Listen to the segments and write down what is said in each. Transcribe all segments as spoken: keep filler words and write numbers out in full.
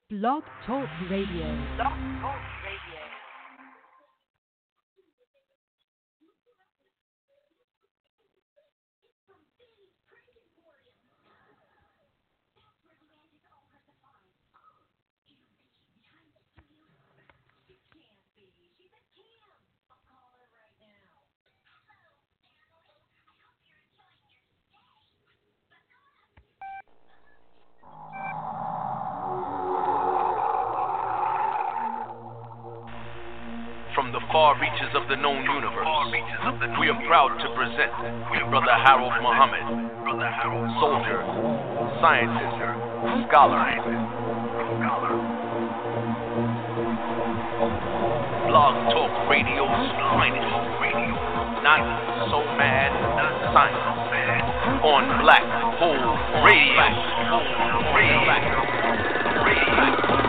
Blog Talk Radio. Blog Talk Radio. From the far reaches of the known universe, we are proud to present Brother Harold Muhammad, soldier, scientist, scholar, Blog Talk Radio's finest, not so mad science, on Black Hole Radio. Radio. Radio.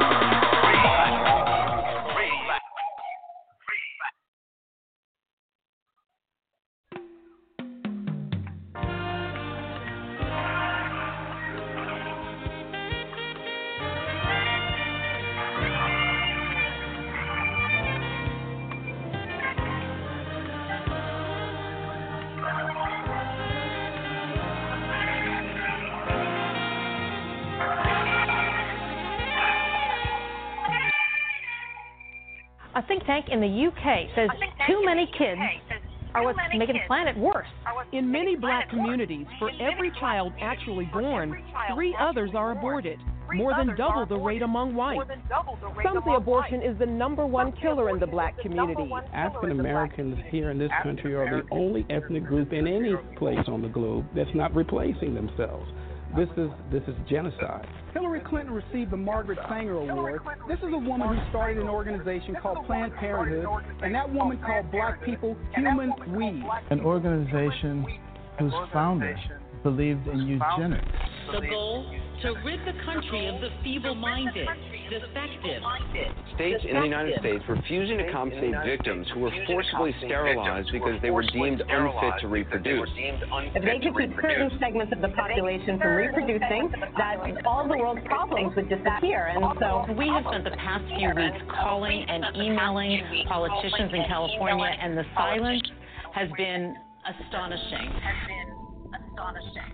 A think tank in the U K says too many kids are what's making the planet worse. In many black communities, for every child actually born, three others are aborted, more than double the rate among whites. Some say abortion is the number one killer in the black community. African Americans here in this country are the only ethnic group in any place on the globe that's not replacing themselves. This is this is genocide. Hillary Clinton received the Margaret Sanger Award. This is a woman who started an organization called Planned Parenthood, and that woman called black people human weeds. An organization whose founder believed in eugenics. The goal? To rid the country of the feeble-minded, defective. States in the United States refusing to compensate victims who were forcibly sterilized because they were deemed unfit to reproduce. If they could keep certain segments of the population from reproducing, that all the world's problems would disappear. And so we have spent the past few weeks calling and emailing politicians in California, and the silence has been astonishing. Has been astonishing.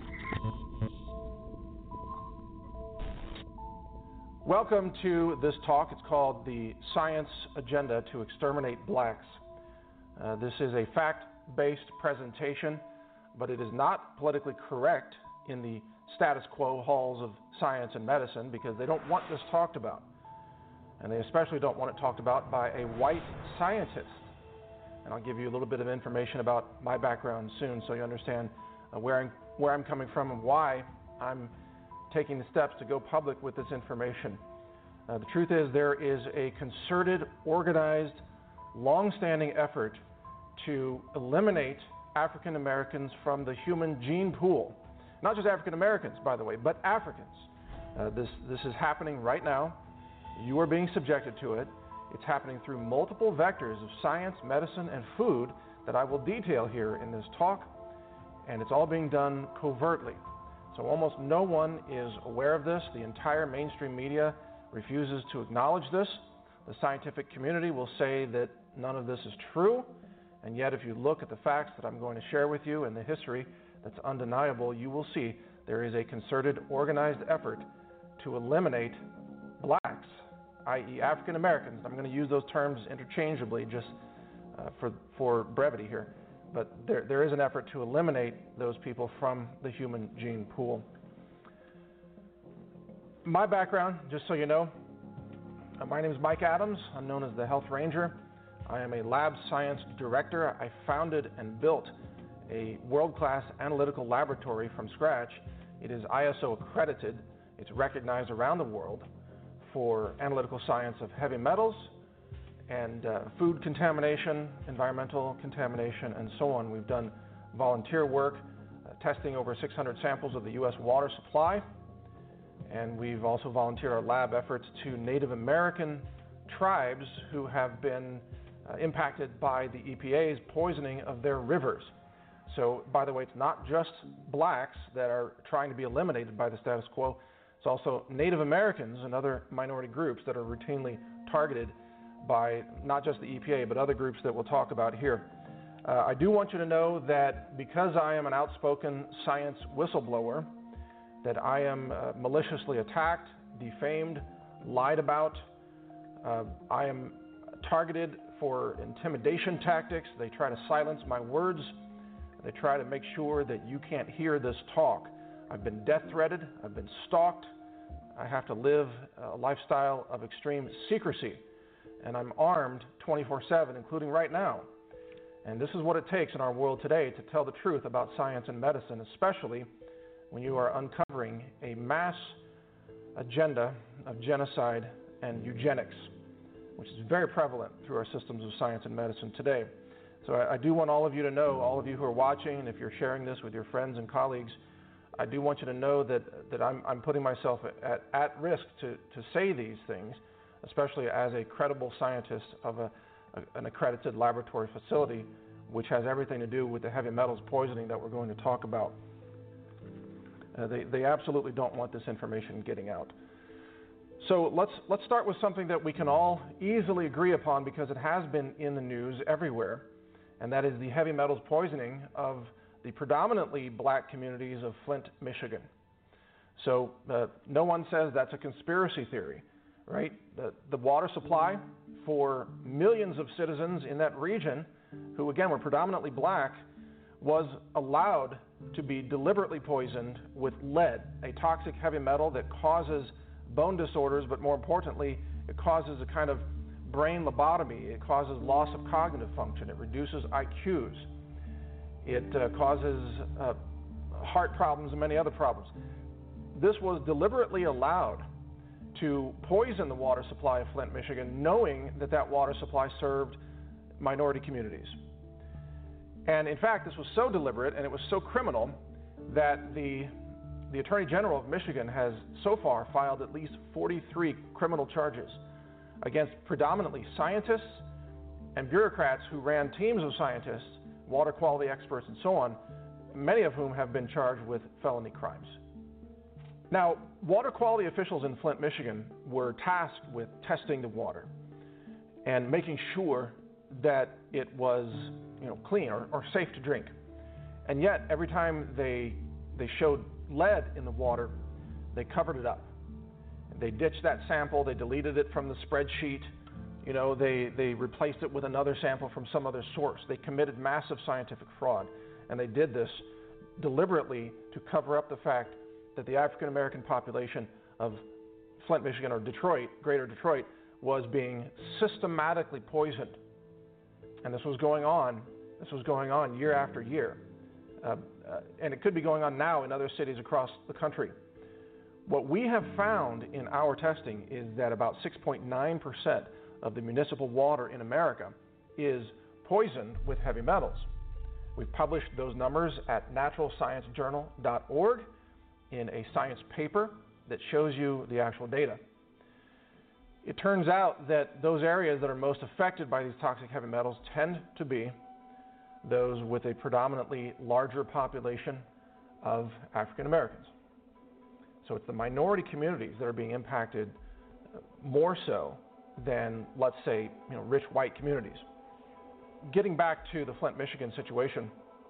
Welcome to this talk. It's called The Science Agenda to Exterminate Blacks. Uh, this is a fact-based presentation, but it is not politically correct in the status quo halls of science and medicine because they don't want this talked about. And they especially don't want it talked about by a white scientist. And I'll give you a little bit of information about my background soon so you understand uh, where I'm, where I'm coming from and why I'm taking the steps to go public with this information. Uh, the truth is there is a concerted, organized, long-standing effort to eliminate African Americans from the human gene pool. Not just African Americans, by the way, but Africans. Uh, this, this is happening right now. You are being subjected to it. It's happening through multiple vectors of science, medicine, and food that I will detail here in this talk, and it's all being done covertly. So almost no one is aware of this. The entire mainstream media refuses to acknowledge this. The scientific community will say that none of this is true, and yet if you look at the facts that I'm going to share with you and the history that's undeniable, you will see there is a concerted, organized effort to eliminate blacks, that is. African Americans. I'm going to use those terms interchangeably just uh, for, for brevity here. But there, there is an effort to eliminate those people from the human gene pool. My background, just so you know, uh, my name is Mike Adams. I'm known as the Health Ranger. I am a lab science director. I founded and built a world-class analytical laboratory from scratch. It is I S O accredited. It's recognized around the world for analytical science of heavy metals, and uh, food contamination, environmental contamination, and so on. We've done volunteer work, uh, testing over six hundred samples of the U S water supply, and we've also volunteered our lab efforts to Native American tribes who have been uh, impacted by the E P A's poisoning of their rivers. So, by the way, it's not just blacks that are trying to be eliminated by the status quo. It's also Native Americans and other minority groups that are routinely targeted by not just the E P A, but other groups that we'll talk about here. Uh, I do want you to know that because I am an outspoken science whistleblower, that I am uh, maliciously attacked, defamed, lied about. Uh, I am targeted for intimidation tactics. They try to silence my words. They try to make sure that you can't hear this talk. I've been death threatened. I've been stalked. I have to live a lifestyle of extreme secrecy. And I'm armed twenty-four seven, including right now. And this is what it takes in our world today to tell the truth about science and medicine, especially when you are uncovering a mass agenda of genocide and eugenics, which is very prevalent through our systems of science and medicine today. So I, I do want all of you to know, all of you who are watching, and if you're sharing this with your friends and colleagues, I do want you to know that, that I'm, I'm putting myself at, at risk to, to say these things, especially as a credible scientist of a, a, an accredited laboratory facility, which has everything to do with the heavy metals poisoning that we're going to talk about. Uh, they, they absolutely don't want this information getting out. So let's, let's start with something that we can all easily agree upon because it has been in the news everywhere, and that is the heavy metals poisoning of the predominantly black communities of Flint, Michigan. So uh, no one says that's a conspiracy theory, right? The, the water supply for millions of citizens in that region, who again were predominantly black, was allowed to be deliberately poisoned with lead, a toxic heavy metal that causes bone disorders, but more importantly, it causes a kind of brain lobotomy. It causes loss of cognitive function. It reduces I Qs. It uh, causes uh, heart problems and many other problems. This was deliberately allowed to poison the water supply of Flint, Michigan, knowing that that water supply served minority communities. And in fact, this was so deliberate and it was so criminal that the, the Attorney General of Michigan has so far filed at least forty-three criminal charges against predominantly scientists and bureaucrats who ran teams of scientists, water quality experts, and so on, many of whom have been charged with felony crimes. Now, water quality officials in Flint, Michigan were tasked with testing the water and making sure that it was, you know, clean or, or safe to drink. And yet, every time they, they showed lead in the water, they covered it up. They ditched that sample, they deleted it from the spreadsheet, you know, they, they replaced it with another sample from some other source. They committed massive scientific fraud, and they did this deliberately to cover up the fact that the African American population of Flint, Michigan, or Detroit, greater Detroit, was being systematically poisoned. And this was going on, this was going on year after year. Uh, uh, and it could be going on now in other cities across the country. What we have found in our testing is that about six point nine percent of the municipal water in America is poisoned with heavy metals. We've published those numbers at natural science journal dot org in a science paper that shows you the actual data. It turns out that those areas that are most affected by these toxic heavy metals tend to be those with a predominantly larger population of African Americans. So it's the minority communities that are being impacted more so than, let's say, you know, rich white communities. Getting back to the Flint, Michigan situation,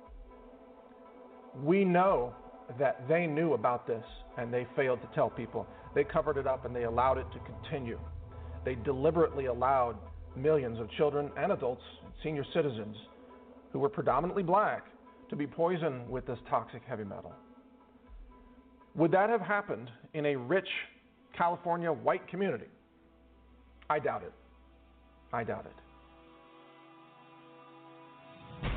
we know that they knew about this and they failed to tell people. They covered it up and they allowed it to continue. They deliberately allowed millions of children and adults, senior citizens, who were predominantly black, to be poisoned with this toxic heavy metal. Would that have happened in a rich California white community? I doubt it. I doubt it.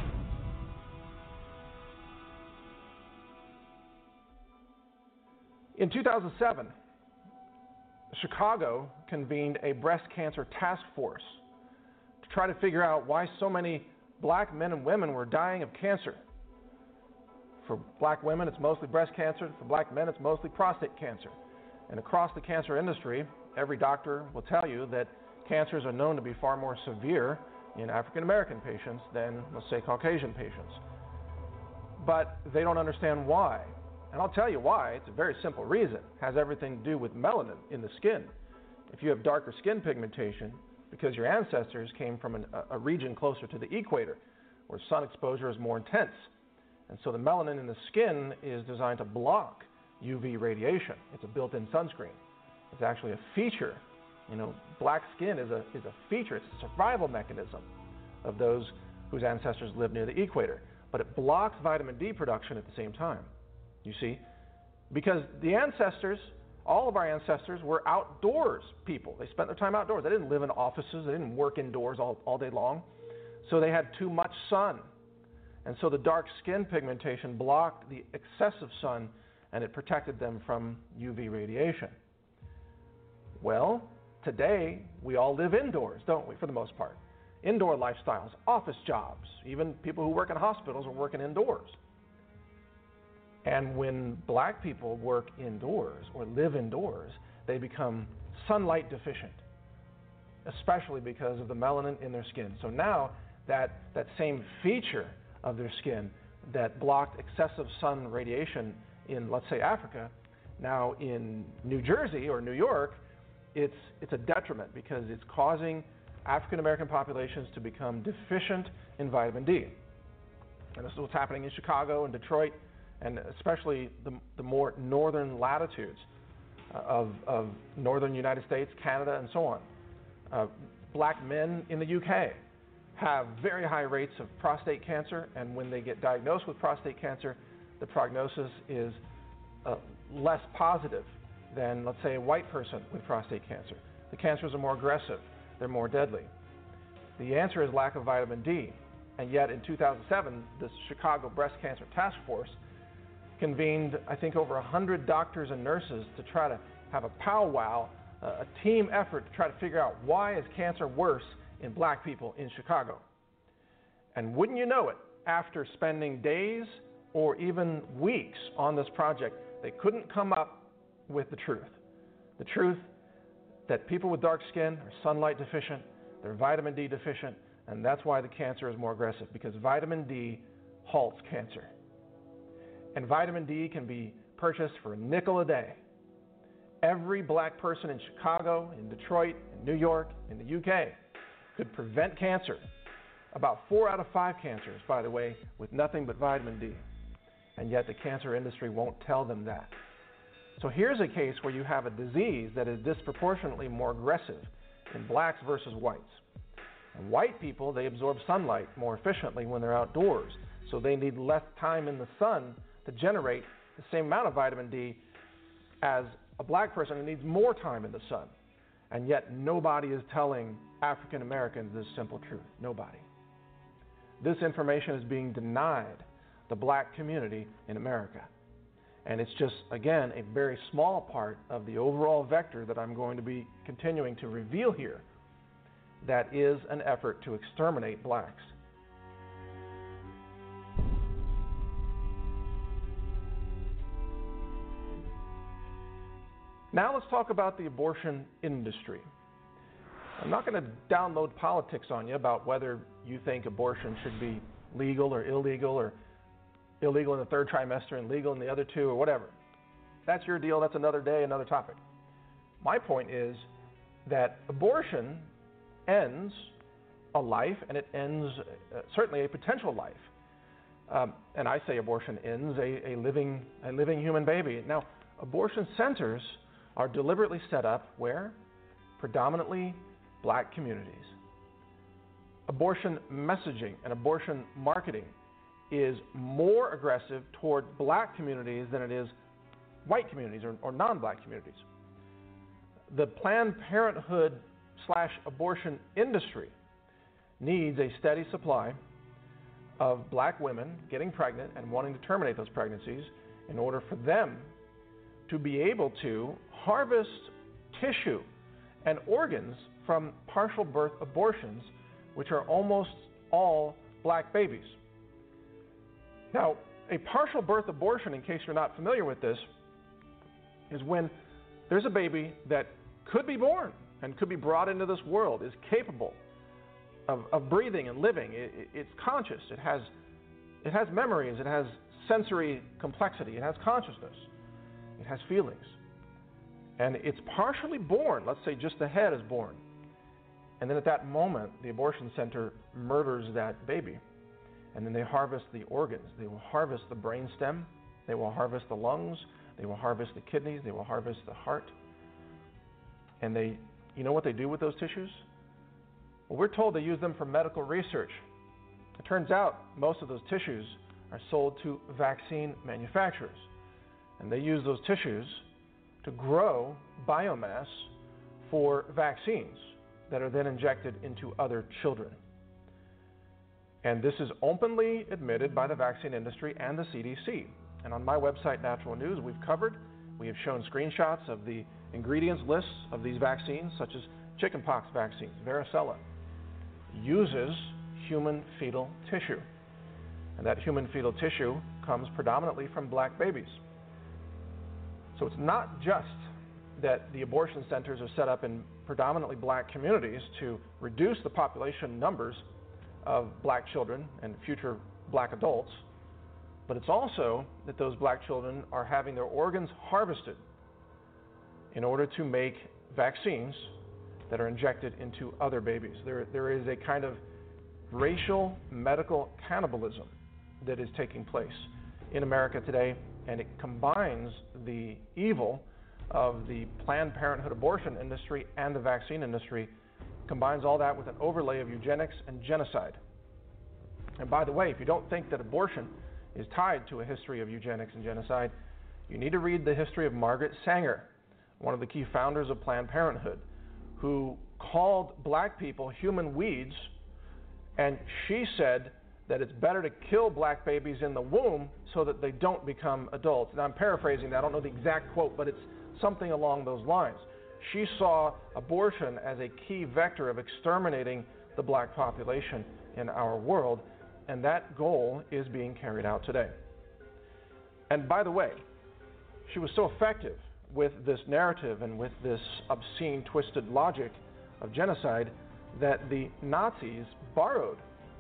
In two thousand seven, Chicago convened a breast cancer task force to try to figure out why so many black men and women were dying of cancer. For black women, it's mostly breast cancer. For black men, it's mostly prostate cancer. And across the cancer industry, every doctor will tell you that cancers are known to be far more severe in African American patients than, let's say, Caucasian patients. But they don't understand why. And I'll tell you why. It's a very simple reason. It has everything to do with melanin in the skin. If you have darker skin pigmentation, because your ancestors came from an, a region closer to the equator, where sun exposure is more intense. And so the melanin in the skin is designed to block U V radiation. It's a built-in sunscreen. It's actually a feature. You know, black skin is a, is a feature. It's a survival mechanism of those whose ancestors lived near the equator. But it blocks vitamin D production at the same time, you see? Because the ancestors, all of our ancestors, were outdoors people. They spent their time outdoors. They didn't live in offices. They didn't work indoors all, all day long. So they had too much sun. And so the dark skin pigmentation blocked the excessive sun, and it protected them from U V radiation. Well, today we all live indoors, don't we, for the most part? Indoor lifestyles, office jobs, even people who work in hospitals are working indoors. And when black people work indoors or live indoors, they become sunlight deficient, especially because of the melanin in their skin. So now that, that same feature of their skin that blocked excessive sun radiation in, let's say, Africa, now in New Jersey or New York, it's, it's a detriment because it's causing African American populations to become deficient in vitamin D. And this is what's happening in Chicago and Detroit, and especially the, the more northern latitudes of, of northern United States, Canada, and so on. Uh, black men in the U K have very high rates of prostate cancer, and when they get diagnosed with prostate cancer, the prognosis is uh, less positive than, let's say, a white person with prostate cancer. The cancers are more aggressive. They're more deadly. The answer is lack of vitamin D, and yet in two thousand seven, the Chicago Breast Cancer Task Force convened, I think, over one hundred doctors and nurses to try to have a powwow, uh, a team effort to try to figure out why is cancer worse in black people in Chicago. And wouldn't you know it, after spending days or even weeks on this project, they couldn't come up with the truth. The truth that people with dark skin are sunlight deficient, they're vitamin D deficient, and that's why the cancer is more aggressive, because vitamin D halts cancer. And vitamin D can be purchased for a nickel a day. Every black person in Chicago, in Detroit, in New York, in the U K could prevent cancer. About four out of five cancers, by the way, with nothing but vitamin D. And yet the cancer industry won't tell them that. So here's a case where you have a disease that is disproportionately more aggressive in blacks versus whites. And white people, they absorb sunlight more efficiently when they're outdoors, so they need less time in the sun to generate the same amount of vitamin D as a black person who needs more time in the sun. And yet nobody is telling African Americans this simple truth. Nobody. This information is being denied the black community in America. And it's just, again, a very small part of the overall vector that I'm going to be continuing to reveal here that is an effort to exterminate blacks. Now let's talk about the abortion industry. I'm not going to download politics on you about whether you think abortion should be legal or illegal, or illegal in the third trimester and legal in the other two, or whatever. That's your deal. That's another day, another topic. My point is that abortion ends a life, and it ends uh, certainly a potential life. Um, and I say abortion ends a, a living a living human baby. Now, abortion centers are deliberately set up where? Predominantly black communities. Abortion messaging and abortion marketing is more aggressive toward black communities than it is white communities or, or non-black communities. The Planned Parenthood slash abortion industry needs a steady supply of black women getting pregnant and wanting to terminate those pregnancies in order for them to be able to harvest tissue and organs from partial birth abortions, which are almost all black babies. Now, a partial birth abortion, in case you're not familiar with this, is when there's a baby that could be born and could be brought into this world, is capable of, of breathing and living. It, it, it's conscious. It has, it has memories. It has sensory complexity. It has consciousness. It has feelings. And it's partially born. Let's say just the head is born. And then at that moment, the abortion center murders that baby. And then they harvest the organs. They will harvest the brainstem. They will harvest the lungs. They will harvest the kidneys. They will harvest the heart. And they, you know what they do with those tissues? Well, we're told they use them for medical research. It turns out most of those tissues are sold to vaccine manufacturers. And they use those tissues to grow biomass for vaccines that are then injected into other children. And this is openly admitted by the vaccine industry and the C D C. And on my website, Natural News, we've covered, we have shown screenshots of the ingredients lists of these vaccines, such as chickenpox vaccines. Varicella uses human fetal tissue. And that human fetal tissue comes predominantly from black babies. So it's not just that the abortion centers are set up in predominantly black communities to reduce the population numbers of black children and future black adults, but it's also that those black children are having their organs harvested in order to make vaccines that are injected into other babies. There, there is a kind of racial medical cannibalism that is taking place in America today, and it combines the evil of the Planned Parenthood abortion industry and the vaccine industry, combines all that with an overlay of eugenics and genocide. And by the way, if you don't think that abortion is tied to a history of eugenics and genocide, you need to read the history of Margaret Sanger, one of the key founders of Planned Parenthood, who called black people human weeds, and she said that it's better to kill black babies in the womb so that they don't become adults. And I'm paraphrasing that, I don't know the exact quote, but it's something along those lines. She saw abortion as a key vector of exterminating the black population in our world, and that goal is being carried out today. And by the way, she was so effective with this narrative and with this obscene, twisted logic of genocide that the Nazis borrowed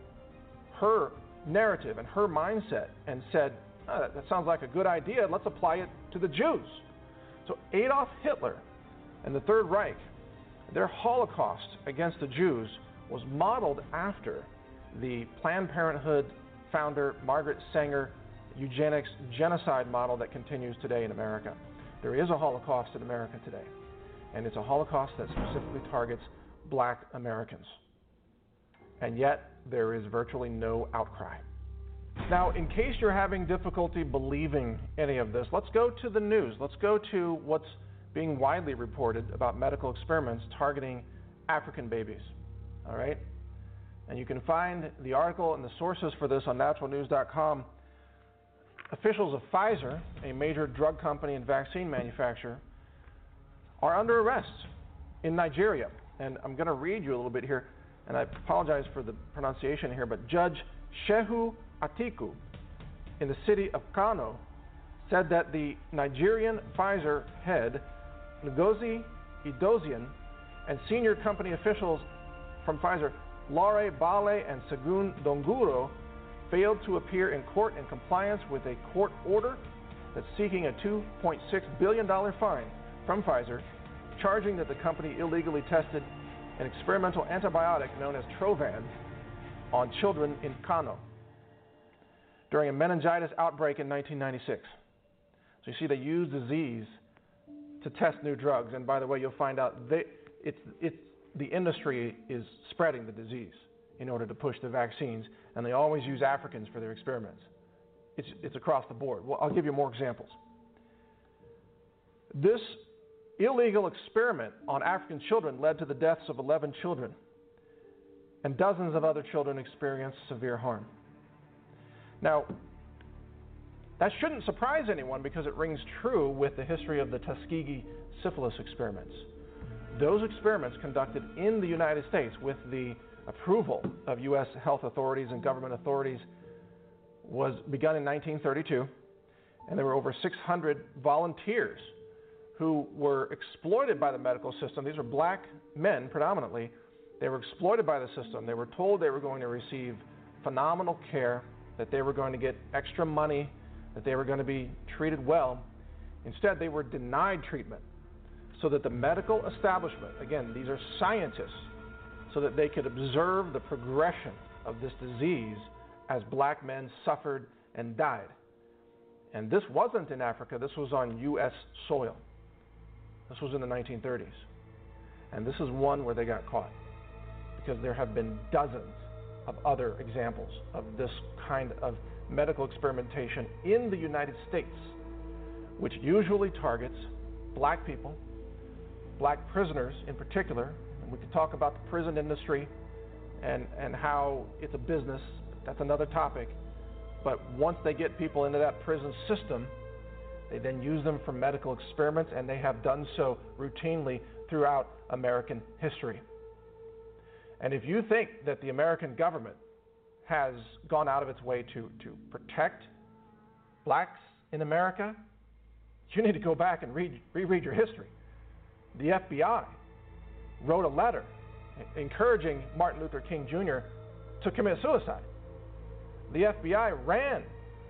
her narrative and her mindset and said, oh, that sounds like a good idea, let's apply it to the Jews. So Adolf Hitler and the Third Reich, their Holocaust against the Jews was modeled after the Planned Parenthood founder Margaret Sanger eugenics genocide model that continues today in America. There is a Holocaust in America today, and it's a Holocaust that specifically targets black Americans. And yet, there is virtually no outcry. Now, in case you're having difficulty believing any of this, let's go to the news. Let's go to what's being widely reported about medical experiments targeting African babies. All right? And you can find the article and the sources for this on natural news dot com. Officials of Pfizer, a major drug company and vaccine manufacturer, are under arrest in Nigeria. And I'm going to read you a little bit here, and I apologize for the pronunciation here, but Judge Shehu Atiku in the city of Kano said that the Nigerian Pfizer head, Ngozi Edozian, and senior company officials from Pfizer, Laure Bale and Segun Donguro, failed to appear in court in compliance with a court order that's seeking a two point six billion dollars fine from Pfizer, charging that the company illegally tested an experimental antibiotic known as Trovan on children in Kano during a meningitis outbreak in nineteen ninety-six. So you see, they use disease to test new drugs, and by the way, you'll find out they, it's, it's, the industry is spreading the disease in order to push the vaccines, and they always use Africans for their experiments. It's, it's across the board. Well, I'll give you more examples. This illegal experiment on African children led to the deaths of eleven children, and dozens of other children experienced severe harm. Now, that shouldn't surprise anyone because it rings true with the history of the Tuskegee syphilis experiments. Those experiments conducted in the United States with the approval of U S health authorities and government authorities was begun in nineteen thirty-two, and there were over six hundred volunteers who were exploited by the medical system. These were black men predominantly. They were exploited by the system. They were told they were going to receive phenomenal care, that they were going to get extra money that they were going to be treated well. Instead, they were denied treatment so that the medical establishment, again, these are scientists, so that they could observe the progression of this disease as black men suffered and died. And this wasn't in Africa, this was on U S soil. This was in the nineteen thirties. And this is one where they got caught, because there have been dozens of other examples of this kind of medical experimentation in the United States, which usually targets black people, black prisoners in particular. And we could talk about the prison industry and, and how it's a business. That's another topic. But once they get people into that prison system, they then use them for medical experiments, and they have done so routinely throughout American history. And if you think that the American government has gone out of its way to, to protect blacks in America, you need to go back and read, reread your history. The F B I wrote a letter encouraging Martin Luther King Junior to commit suicide. The F B I ran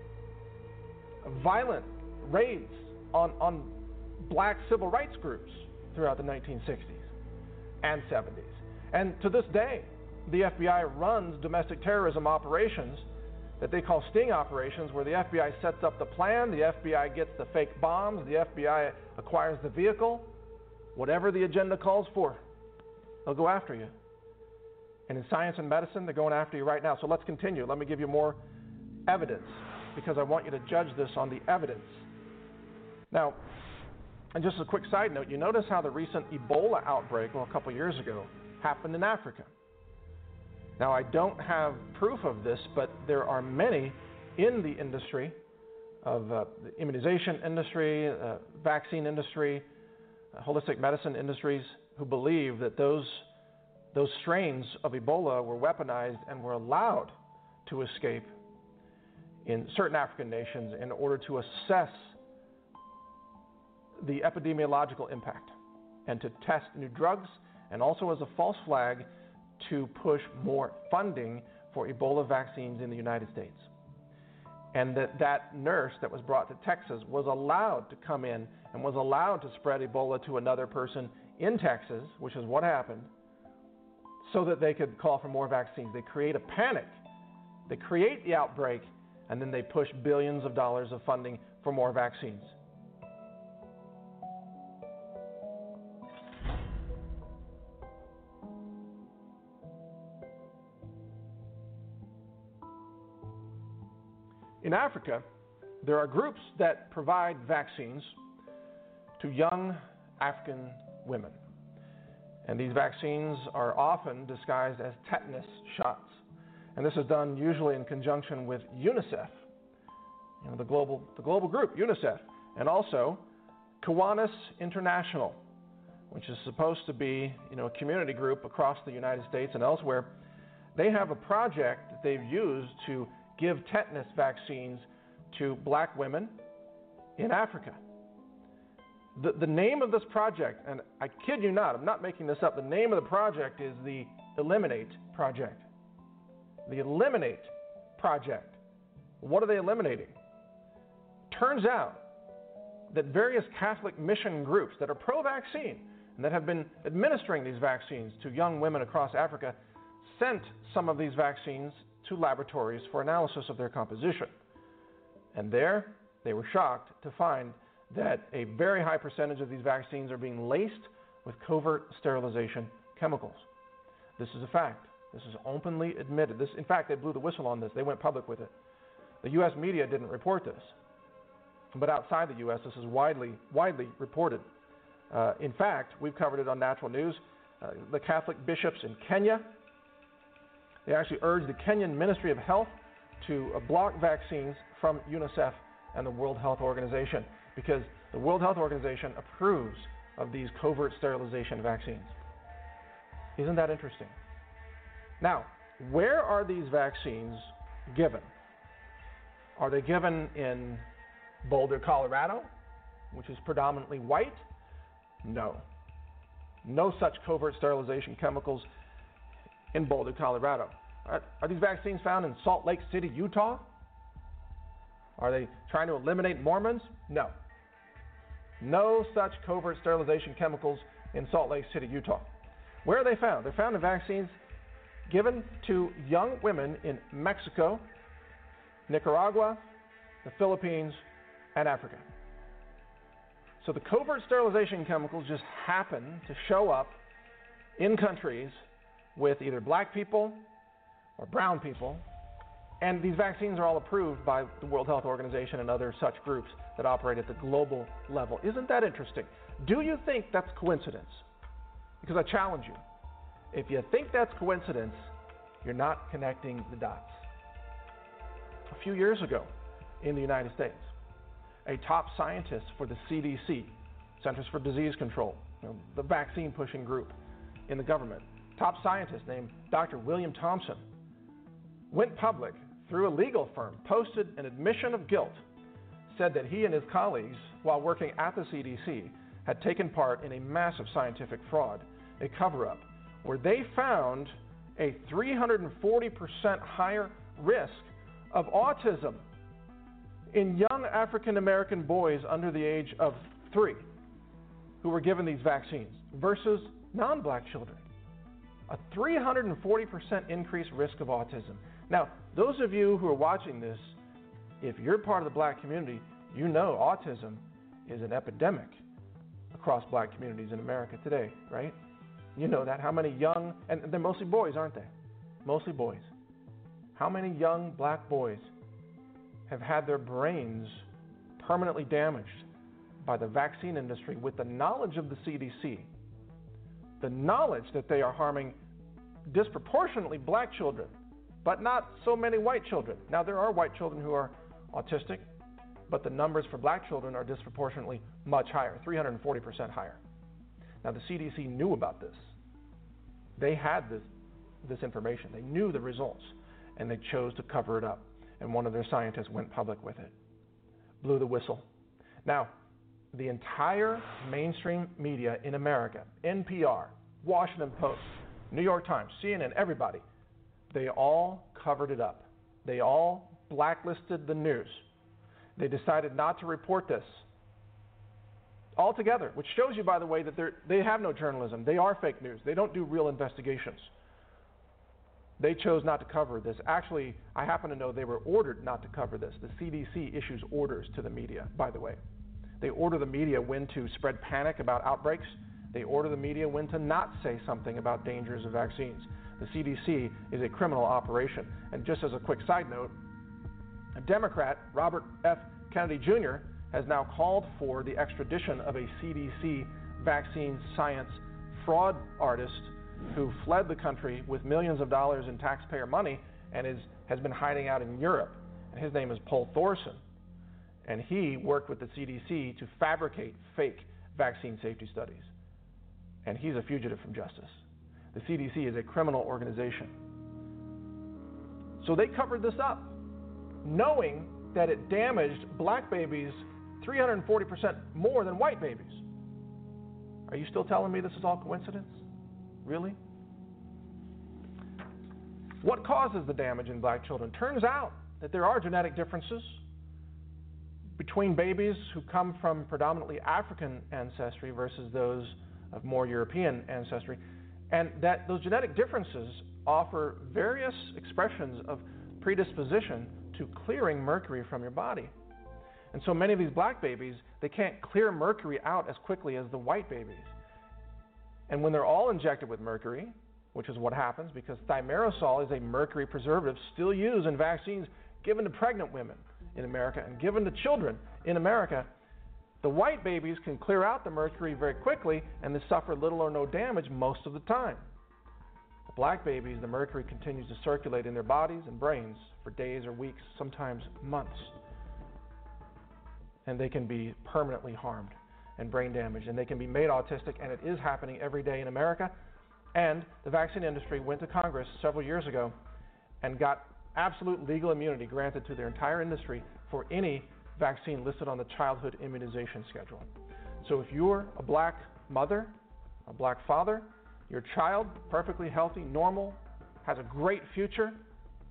violent raids on, on black civil rights groups throughout the nineteen sixties and seventies. And to this day, the F B I runs domestic terrorism operations that they call sting operations, where the F B I sets up the plan, the F B I gets the fake bombs, the F B I acquires the vehicle. Whatever the agenda calls for, they'll go after you. And in science and medicine, they're going after you right now. So let's continue. Let me give you more evidence, because I want you to judge this on the evidence. Now, and just a quick side note, you notice how the recent Ebola outbreak, well, a couple years ago, happened in Africa. Now, I don't have proof of this, but there are many in the industry of uh, the immunization industry, uh, vaccine industry, uh, holistic medicine industries, who believe that those those strains of Ebola were weaponized and were allowed to escape in certain African nations in order to assess the epidemiological impact and to test new drugs, and also as a false flag to push more funding for Ebola vaccines in the United States. And that that nurse that was brought to Texas was allowed to come in and was allowed to spread Ebola to another person in Texas, which is what happened, so that they could call for more vaccines. They create a panic. They create the outbreak, and then they push billions of dollars of funding for more vaccines. In Africa, there are groups that provide vaccines to young African women. And these vaccines are often disguised as tetanus shots. And this is done usually in conjunction with UNICEF, you know, the global, the global group, UNICEF, and also Kiwanis International, which is supposed to be, you know, a community group across the United States and elsewhere. They have a project that they've used to give tetanus vaccines to black women in Africa. The, the name of this project, and I kid you not, I'm not making this up, the name of the project is the Eliminate Project. The Eliminate Project. What are they eliminating? Turns out that various Catholic mission groups that are pro-vaccine and that have been administering these vaccines to young women across Africa sent some of these vaccines to laboratories for analysis of their composition. And there, they were shocked to find that a very high percentage of these vaccines are being laced with covert sterilization chemicals. This is a fact. This is openly admitted. This, in fact, they blew the whistle on this. They went public with it. The U S media didn't report this. But outside the U S, this is widely, widely reported. Uh, in fact, we've covered it on Natural News. Uh, the Catholic bishops in Kenya, they actually urged the Kenyan Ministry of Health to uh, block vaccines from UNICEF and the World Health Organization, because the World Health Organization approves of these covert sterilization vaccines. Isn't that interesting? Now, where are these vaccines given? Are they given in Boulder, Colorado, which is predominantly white? No. No such covert sterilization chemicals in Boulder, Colorado. Are, are these vaccines found in Salt Lake City, Utah? Are they trying to eliminate Mormons? No. No such covert sterilization chemicals in Salt Lake City, Utah. Where are they found? They're found in vaccines given to young women in Mexico, Nicaragua, the Philippines, and Africa. So the covert sterilization chemicals just happen to show up in countries with either black people or brown people, and these vaccines are all approved by the World Health Organization and other such groups that operate at the global level. Isn't that interesting? Do you think that's coincidence? Because I challenge you. If you think that's coincidence, you're not connecting the dots. A few years ago in the United States, a top scientist for the C D C, Centers for Disease Control, you know, the vaccine-pushing group in the government, top scientist named Doctor William Thompson, went public through a legal firm, posted an admission of guilt, said that he and his colleagues, while working at the C D C, had taken part in a massive scientific fraud, a cover-up, where they found a three hundred forty percent higher risk of autism in young African American boys under the age of three who were given these vaccines versus non-black children. A three hundred forty percent increased risk of autism. Now, those of you who are watching this, if you're part of the black community, you know autism is an epidemic across black communities in America today, right? You know that. How many young, and they're mostly boys, aren't they? Mostly boys. How many young black boys have had their brains permanently damaged by the vaccine industry with the knowledge of the C D C, the knowledge that they are harming disproportionately black children, but not so many white children. Now, there are white children who are autistic, but the numbers for black children are disproportionately much higher, three hundred forty percent higher. Now, the C D C knew about this. They had this, this information. They knew the results, and they chose to cover it up. And one of their scientists went public with it, blew the whistle. Now, the entire mainstream media in America, N P R, Washington Post, New York Times, C N N, everybody, they all covered it up. They all blacklisted the news. They decided not to report this altogether, which shows you, by the way, that they have no journalism. They are fake news. They don't do real investigations. They chose not to cover this. Actually, I happen to know they were ordered not to cover this. The C D C issues orders to the media, by the way. They order the media when to spread panic about outbreaks. They order the media when to not say something about dangers of vaccines. The C D C is a criminal operation. And just as a quick side note, a Democrat, Robert F. Kennedy Junior, has now called for the extradition of a C D C vaccine science fraud artist who fled the country with millions of dollars in taxpayer money and is, has been hiding out in Europe. And his name is Paul Thorson. And he worked with the C D C to fabricate fake vaccine safety studies. And he's a fugitive from justice. The C D C is a criminal organization. So they covered this up, knowing that it damaged black babies three hundred forty percent more than white babies. Are you still telling me this is all coincidence? Really? What causes the damage in black children? Turns out that there are genetic differences between babies who come from predominantly African ancestry versus those of more European ancestry, and that those genetic differences offer various expressions of predisposition to clearing mercury from your body. And so many of these black babies, they can't clear mercury out as quickly as the white babies. And when they're all injected with mercury, which is what happens because thimerosal is a mercury preservative still used in vaccines given to pregnant women in America and given to children in America, the white babies can clear out the mercury very quickly and they suffer little or no damage most of the time. The black babies, the mercury continues to circulate in their bodies and brains for days or weeks, sometimes months. And they can be permanently harmed and brain damaged, and they can be made autistic, and it is happening every day in America. And the vaccine industry went to Congress several years ago and got absolute legal immunity granted to their entire industry for any vaccine listed on the childhood immunization schedule. So if you're a black mother, a black father, your child, perfectly healthy, normal, has a great future,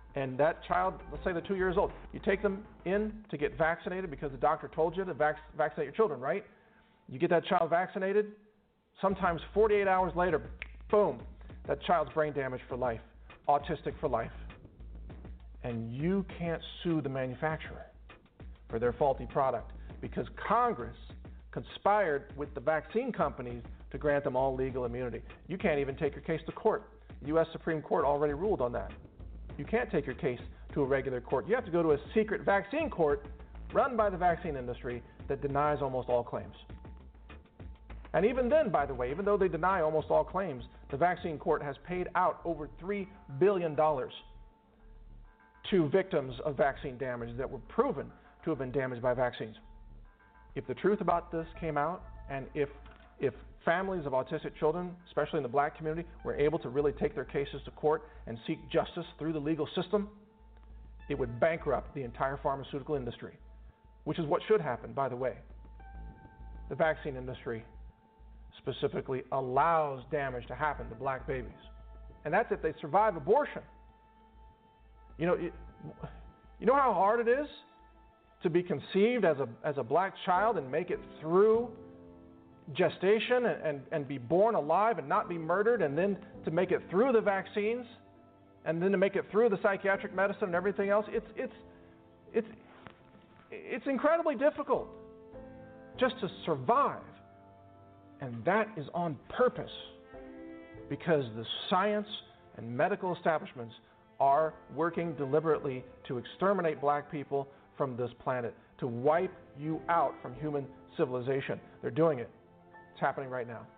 And that child, let's say they're two years old, you take them in to get vaccinated because the doctor told you to vac- vaccinate your children, right? You get that child vaccinated, sometimes forty-eight hours later, boom, that child's brain damaged for life, autistic for life. And you can't sue the manufacturer for their faulty product because Congress conspired with the vaccine companies to grant them all legal immunity. You can't even take your case to court. The U S Supreme Court already ruled on that. You can't take your case to a regular court. You have to go to a secret vaccine court run by the vaccine industry that denies almost all claims. And even then, by the way, even though they deny almost all claims, the vaccine court has paid out over three billion dollars to victims of vaccine damage that were proven to have been damaged by vaccines. If the truth about this came out, and if if families of autistic children, especially in the black community, were able to really take their cases to court and seek justice through the legal system, it would bankrupt the entire pharmaceutical industry, which is what should happen, by the way. The vaccine industry specifically allows damage to happen to black babies. And that's if they survive abortion. You know, it, you know how hard it is to be conceived as a, as a black child and make it through gestation and, and, and be born alive and not be murdered, and then to make it through the vaccines, and then to make it through the psychiatric medicine and everything else. It's, it's, it's, it's incredibly difficult just to survive. And that is on purpose because the science and medical establishments are working deliberately to exterminate black people from this planet, to wipe you out from human civilization. They're doing it. It's happening right now.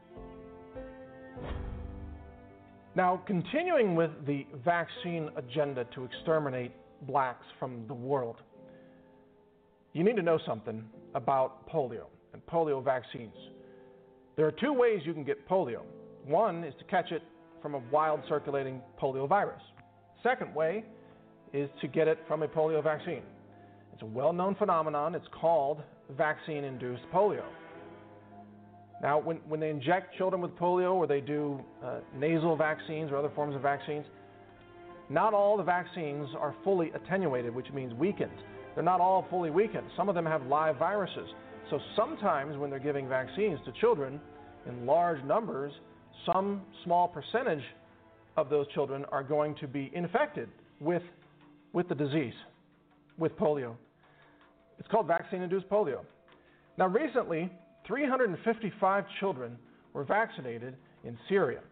Now, continuing with the vaccine agenda to exterminate blacks from the world, you need to know something about polio and polio vaccines. There are two ways you can get polio. One is to catch it from a wild circulating polio virus. Second way is to get it from a polio vaccine. It's a well-known phenomenon. It's called vaccine-induced polio. Now, when, when they inject children with polio or they do uh, nasal vaccines or other forms of vaccines, not all the vaccines are fully attenuated, which means weakened. They're not all fully weakened. Some of them have live viruses. So sometimes when they're giving vaccines to children in large numbers, some small percentage of those children are going to be infected with, with the disease, with polio. It's called vaccine-induced polio. Now, recently, three hundred fifty-five children were vaccinated in Syria,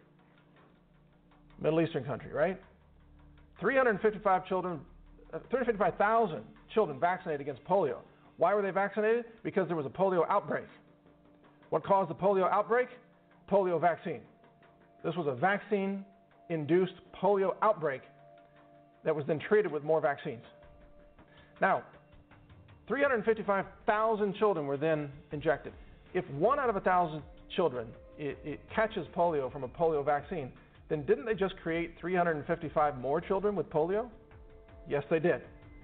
Middle Eastern country, right? three hundred fifty-five children, uh, three hundred fifty-five thousand children vaccinated against polio. Why were they vaccinated? Because there was a polio outbreak. What caused the polio outbreak? Polio vaccine. This was a vaccine-induced polio outbreak that was then treated with more vaccines. Now, three hundred fifty-five thousand children were then injected. If one out of a thousand children it, it catches polio from a polio vaccine, then didn't they just create three hundred fifty-five more children with polio? Yes, they did.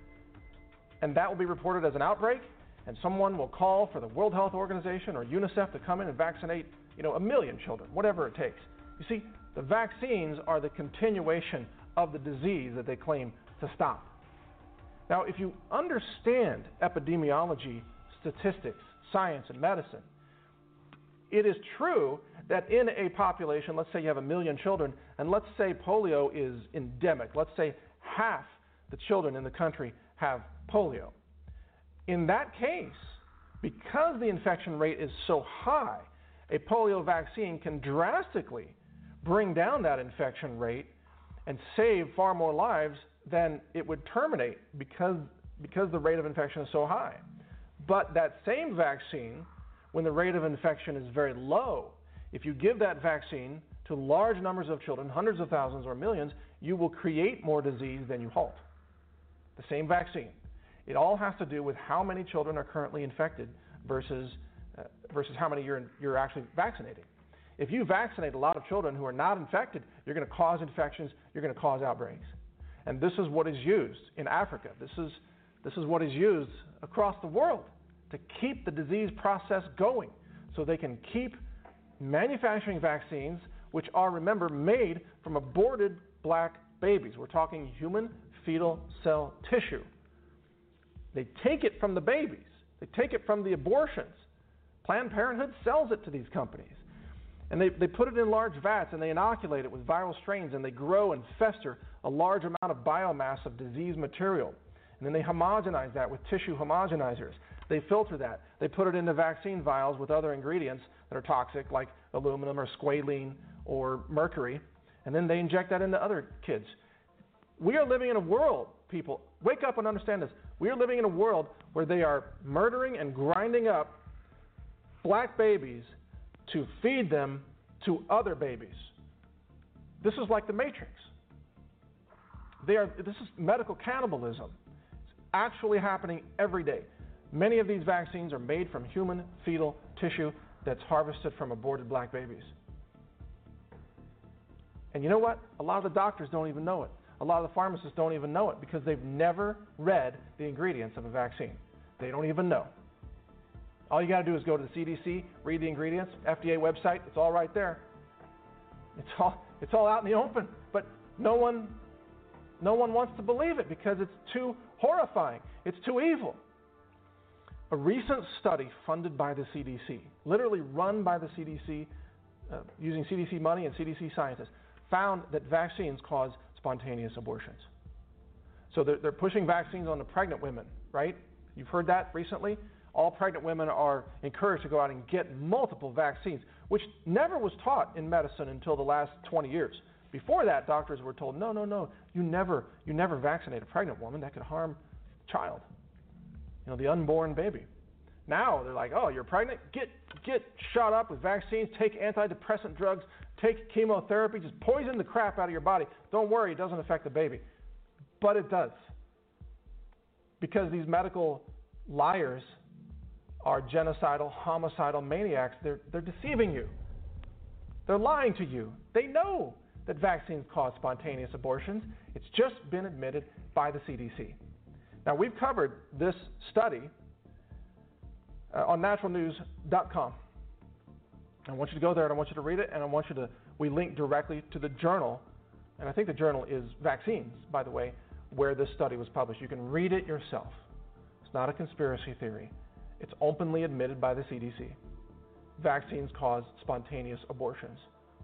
And that will be reported as an outbreak, and someone will call for the World Health Organization or UNICEF to come in and vaccinate, you know, a million children, whatever it takes. You see, the vaccines are the continuation of the disease that they claim to stop. Now, if you understand epidemiology, statistics, science, and medicine, it is true that in a population, let's say you have a million children, and let's say polio is endemic. Let's say half the children in the country have polio. In that case, because the infection rate is so high, a polio vaccine can drastically bring down that infection rate and save far more lives than it would terminate because, because the rate of infection is so high. But that same vaccine, when the rate of infection is very low, if you give that vaccine to large numbers of children, hundreds of thousands or millions, you will create more disease than you halt. The same vaccine. It all has to do with how many children are currently infected versus, uh, versus how many you're, you're actually vaccinating. If you vaccinate a lot of children who are not infected, you're going to cause infections, you're going to cause outbreaks. And this is what is used in Africa. This is, this is what is used across the world to keep the disease process going so they can keep manufacturing vaccines, which are, remember, made from aborted black babies. We're talking human fetal cell tissue. They take it from the babies. They take it from the abortions. Planned Parenthood sells it to these companies. And they, they put it in large vats and they inoculate it with viral strains and they grow and fester a large amount of biomass of disease material. And then they homogenize that with tissue homogenizers. They filter that. They put it into vaccine vials with other ingredients that are toxic like aluminum or squalene or mercury. And then they inject that into other kids. We are living in a world, people, wake up and understand this. We are living in a world where they are murdering and grinding up black babies to feed them to other babies. This is like the Matrix. They are, this is medical cannibalism. It's actually happening every day. Many of these vaccines are made from human fetal tissue that's harvested from aborted black babies. And you know what? A lot of the doctors don't even know it. A lot of the pharmacists don't even know it because they've never read the ingredients of a vaccine. They don't even know. All you got to do is go to the C D C, read the ingredients, F D A website. It's all right there. It's all it's all out in the open. But no one no one wants to believe it because it's too horrifying. It's too evil. A recent study funded by the C D C, literally run by the C D C, uh, using C D C money and C D C scientists, found that vaccines cause spontaneous abortions. So they're, they're pushing vaccines on the pregnant women, right? You've heard that recently? All pregnant women are encouraged to go out and get multiple vaccines, which never was taught in medicine until the last twenty years. Before that, doctors were told, no, no, no, you never, you never vaccinate a pregnant woman. That could harm a child, you know, the unborn baby. Now they're like, oh, you're pregnant? Get, get shot up with vaccines, take antidepressant drugs, take chemotherapy, just poison the crap out of your body. Don't worry, it doesn't affect the baby. But it does. Because these medical liars are genocidal, homicidal maniacs. They're, they're deceiving you. They're lying to you. They know that vaccines cause spontaneous abortions. It's just been admitted by the C D C. Now, we've covered this study uh, on natural news dot com. I want you to go there and I want you to read it, and I want you to, we link directly to the journal, and I think the journal is Vaccines, by the way, where this study was published. You can read it yourself. It's not a conspiracy theory. It's openly admitted by the C D C. Vaccines cause spontaneous abortions.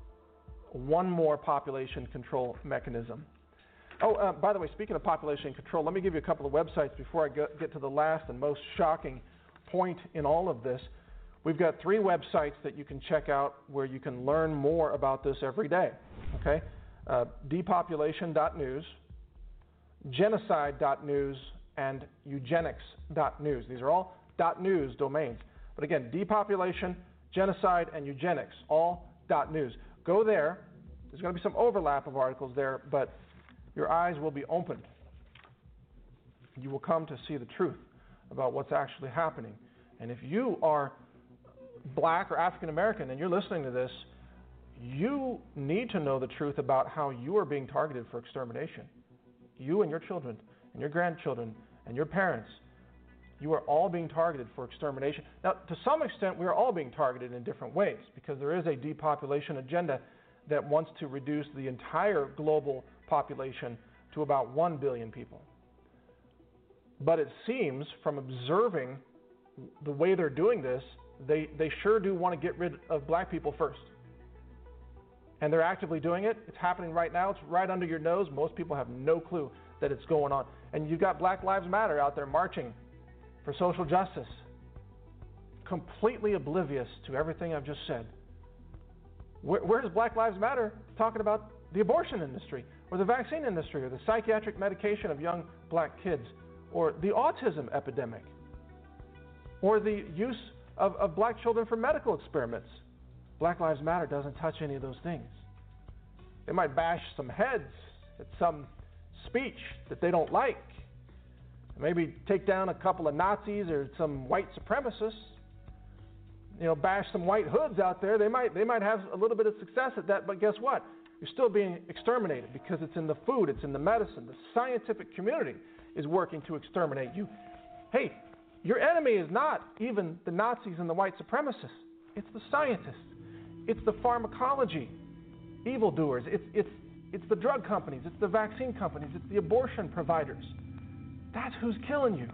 One more population control mechanism. Oh, uh, by the way, speaking of population control, let me give you a couple of websites before I go, get to the last and most shocking point in all of this. We've got three websites that you can check out where you can learn more about this every day. Okay, uh, depopulation dot news, genocide dot news, and eugenics dot news. These are all .news domains. But again, depopulation, genocide, and eugenics, all .news. Go there. There's going to be some overlap of articles there, but your eyes will be opened. You will come to see the truth about what's actually happening. And if you are black or African American and you're listening to this, you need to know the truth about how you are being targeted for extermination. You and your children and your grandchildren and your parents. You are all being targeted for extermination. Now, to some extent, we are all being targeted in different ways because there is a depopulation agenda that wants to reduce the entire global population to about one billion people. But it seems from observing the way they're doing this, they, they sure do want to get rid of black people first. And they're actively doing it. It's happening right now. It's right under your nose. Most people have no clue that it's going on. And you've got Black Lives Matter out there marching for social justice, completely oblivious to everything I've just said. Where, where does Black Lives Matter talking about the abortion industry, or the vaccine industry, or the psychiatric medication of young black kids, or the autism epidemic, or the use of, of black children for medical experiments? Black Lives Matter doesn't touch any of those things. They might bash some heads at some speech that they don't like, maybe take down a couple of Nazis or some white supremacists, you know, bash some white hoods out there. They might, they might have a little bit of success at that, but guess what? You're still being exterminated because it's in the food, it's in the medicine. The scientific community is working to exterminate you. Hey, your enemy is not even the Nazis and the white supremacists. It's the scientists. It's the pharmacology evildoers. It's, it's It's the drug companies, it's the vaccine companies, it's the abortion providers. That's who's killing you.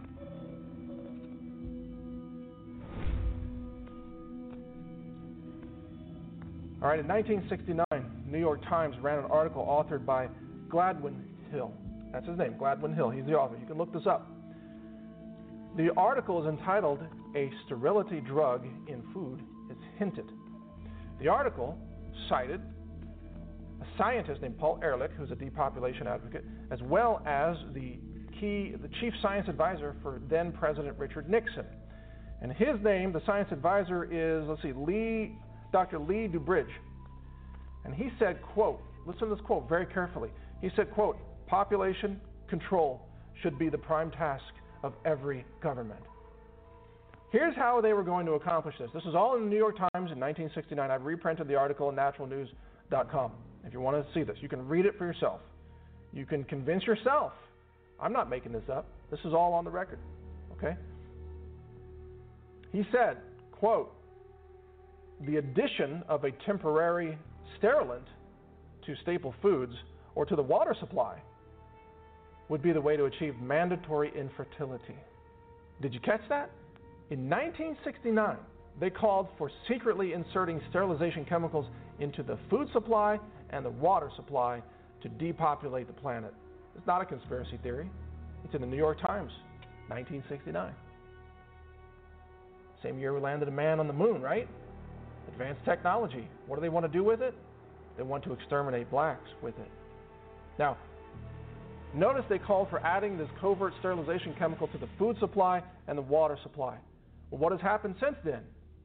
All right, in nineteen sixty-nine, New York Times ran an article authored by Gladwin Hill. That's his name, Gladwin Hill. He's the author. You can look this up. The article is entitled, "A Sterility Drug in Food is Hinted." The article cited a scientist named Paul Ehrlich, who's a depopulation advocate, as well as the key, the chief science advisor for then President Richard Nixon. And his name, the science advisor, is, let's see, Lee, Doctor Lee Dubridge. And he said, quote, listen to this quote very carefully. He said, quote, "Population control should be the prime task of every government." Here's how they were going to accomplish this. This is all in the New York Times in nineteen sixty-nine. I've reprinted the article in natural news dot com. If you want to see this, you can read it for yourself. You can convince yourself. I'm not making this up. This is all on the record. Okay? He said, quote, "The addition of a temporary sterilant to staple foods or to the water supply would be the way to achieve mandatory infertility." Did you catch that? In nineteen sixty-nine, they called for secretly inserting sterilization chemicals into the food supply and the water supply to depopulate the planet. It's not a conspiracy theory. It's in the New York Times, nineteen sixty-nine. Same year we landed a man on the moon, right? Advanced technology. What do they want to do with it? They want to exterminate blacks with it. Now, notice they called for adding this covert sterilization chemical to the food supply and the water supply. Well, what has happened since then?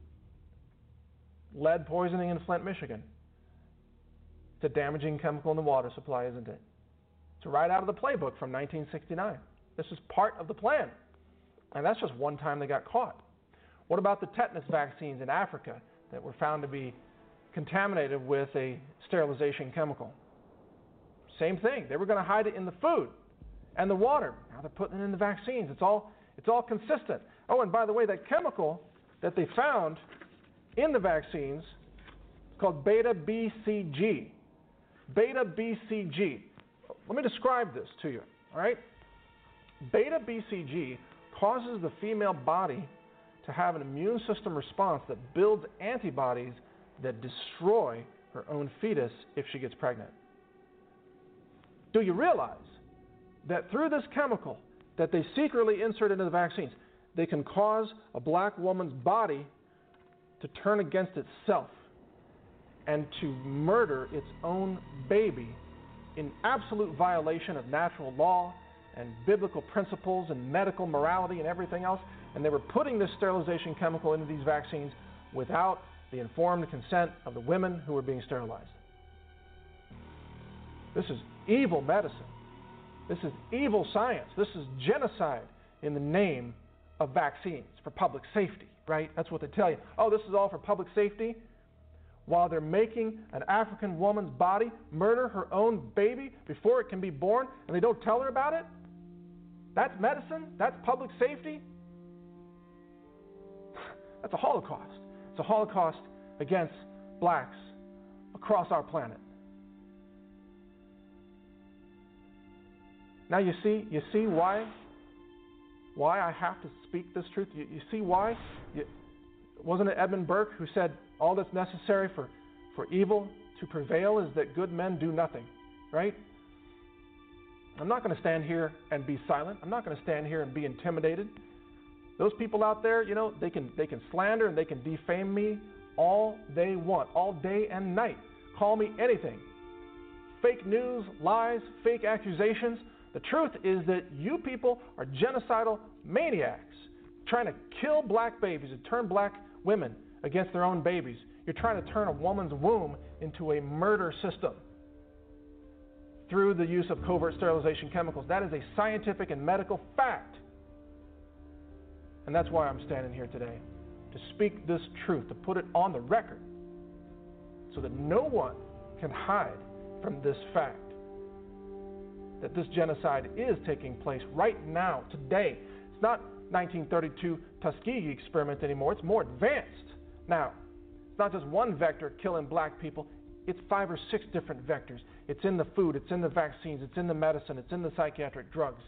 Lead poisoning in Flint, Michigan. It's a damaging chemical in the water supply, isn't it? It's right out of the playbook from nineteen sixty-nine. This is part of the plan. And that's just one time they got caught. What about the tetanus vaccines in Africa that were found to be contaminated with a sterilization chemical? Same thing. They were going to hide it in the food and the water. Now they're putting it in the vaccines. It's all, it's all consistent. Oh, and by the way, that chemical that they found in the vaccines is called beta B C G. Beta B C G. Let me describe this to you, all right? Beta B C G causes the female body to have an immune system response that builds antibodies that destroy her own fetus if she gets pregnant. Do you realize that through this chemical that they secretly insert into the vaccines, they can cause a black woman's body to turn against itself and to murder its own baby in absolute violation of natural law and biblical principles and medical morality and everything else? And they were putting this sterilization chemical into these vaccines without the informed consent of the women who were being sterilized. This is evil medicine. This is evil science. This is genocide in the name of vaccines for public safety, right? That's what they tell you. Oh, this is all for public safety? While they're making an African woman's body murder her own baby before it can be born, and they don't tell her about it? That's medicine? That's public safety? That's a Holocaust. It's a Holocaust against blacks across our planet. Now you see, you see why, why I have to speak this truth. You, you see why? You, wasn't it Edmund Burke who said all that's necessary for, for evil to prevail is that good men do nothing, right? I'm not going to stand here and be silent. I'm not going to stand here and be intimidated. Those people out there, you know, they can they can slander and they can defame me all they want, all day and night. Call me anything. Fake news, lies, fake accusations. The truth is that you people are genocidal maniacs trying to kill black babies and turn black women against their own babies. You're trying to turn a woman's womb into a murder system through the use of covert sterilization chemicals. That is a scientific and medical fact. And that's why I'm standing here today, to speak this truth, to put it on the record, so that no one can hide from this fact, that this genocide is taking place right now, today. It's not nineteen thirty-two Tuskegee experiment anymore. It's more advanced now. It's not just one vector killing black people. It's five or six different vectors. It's in the food, it's in the vaccines, it's in the medicine, it's in the psychiatric drugs.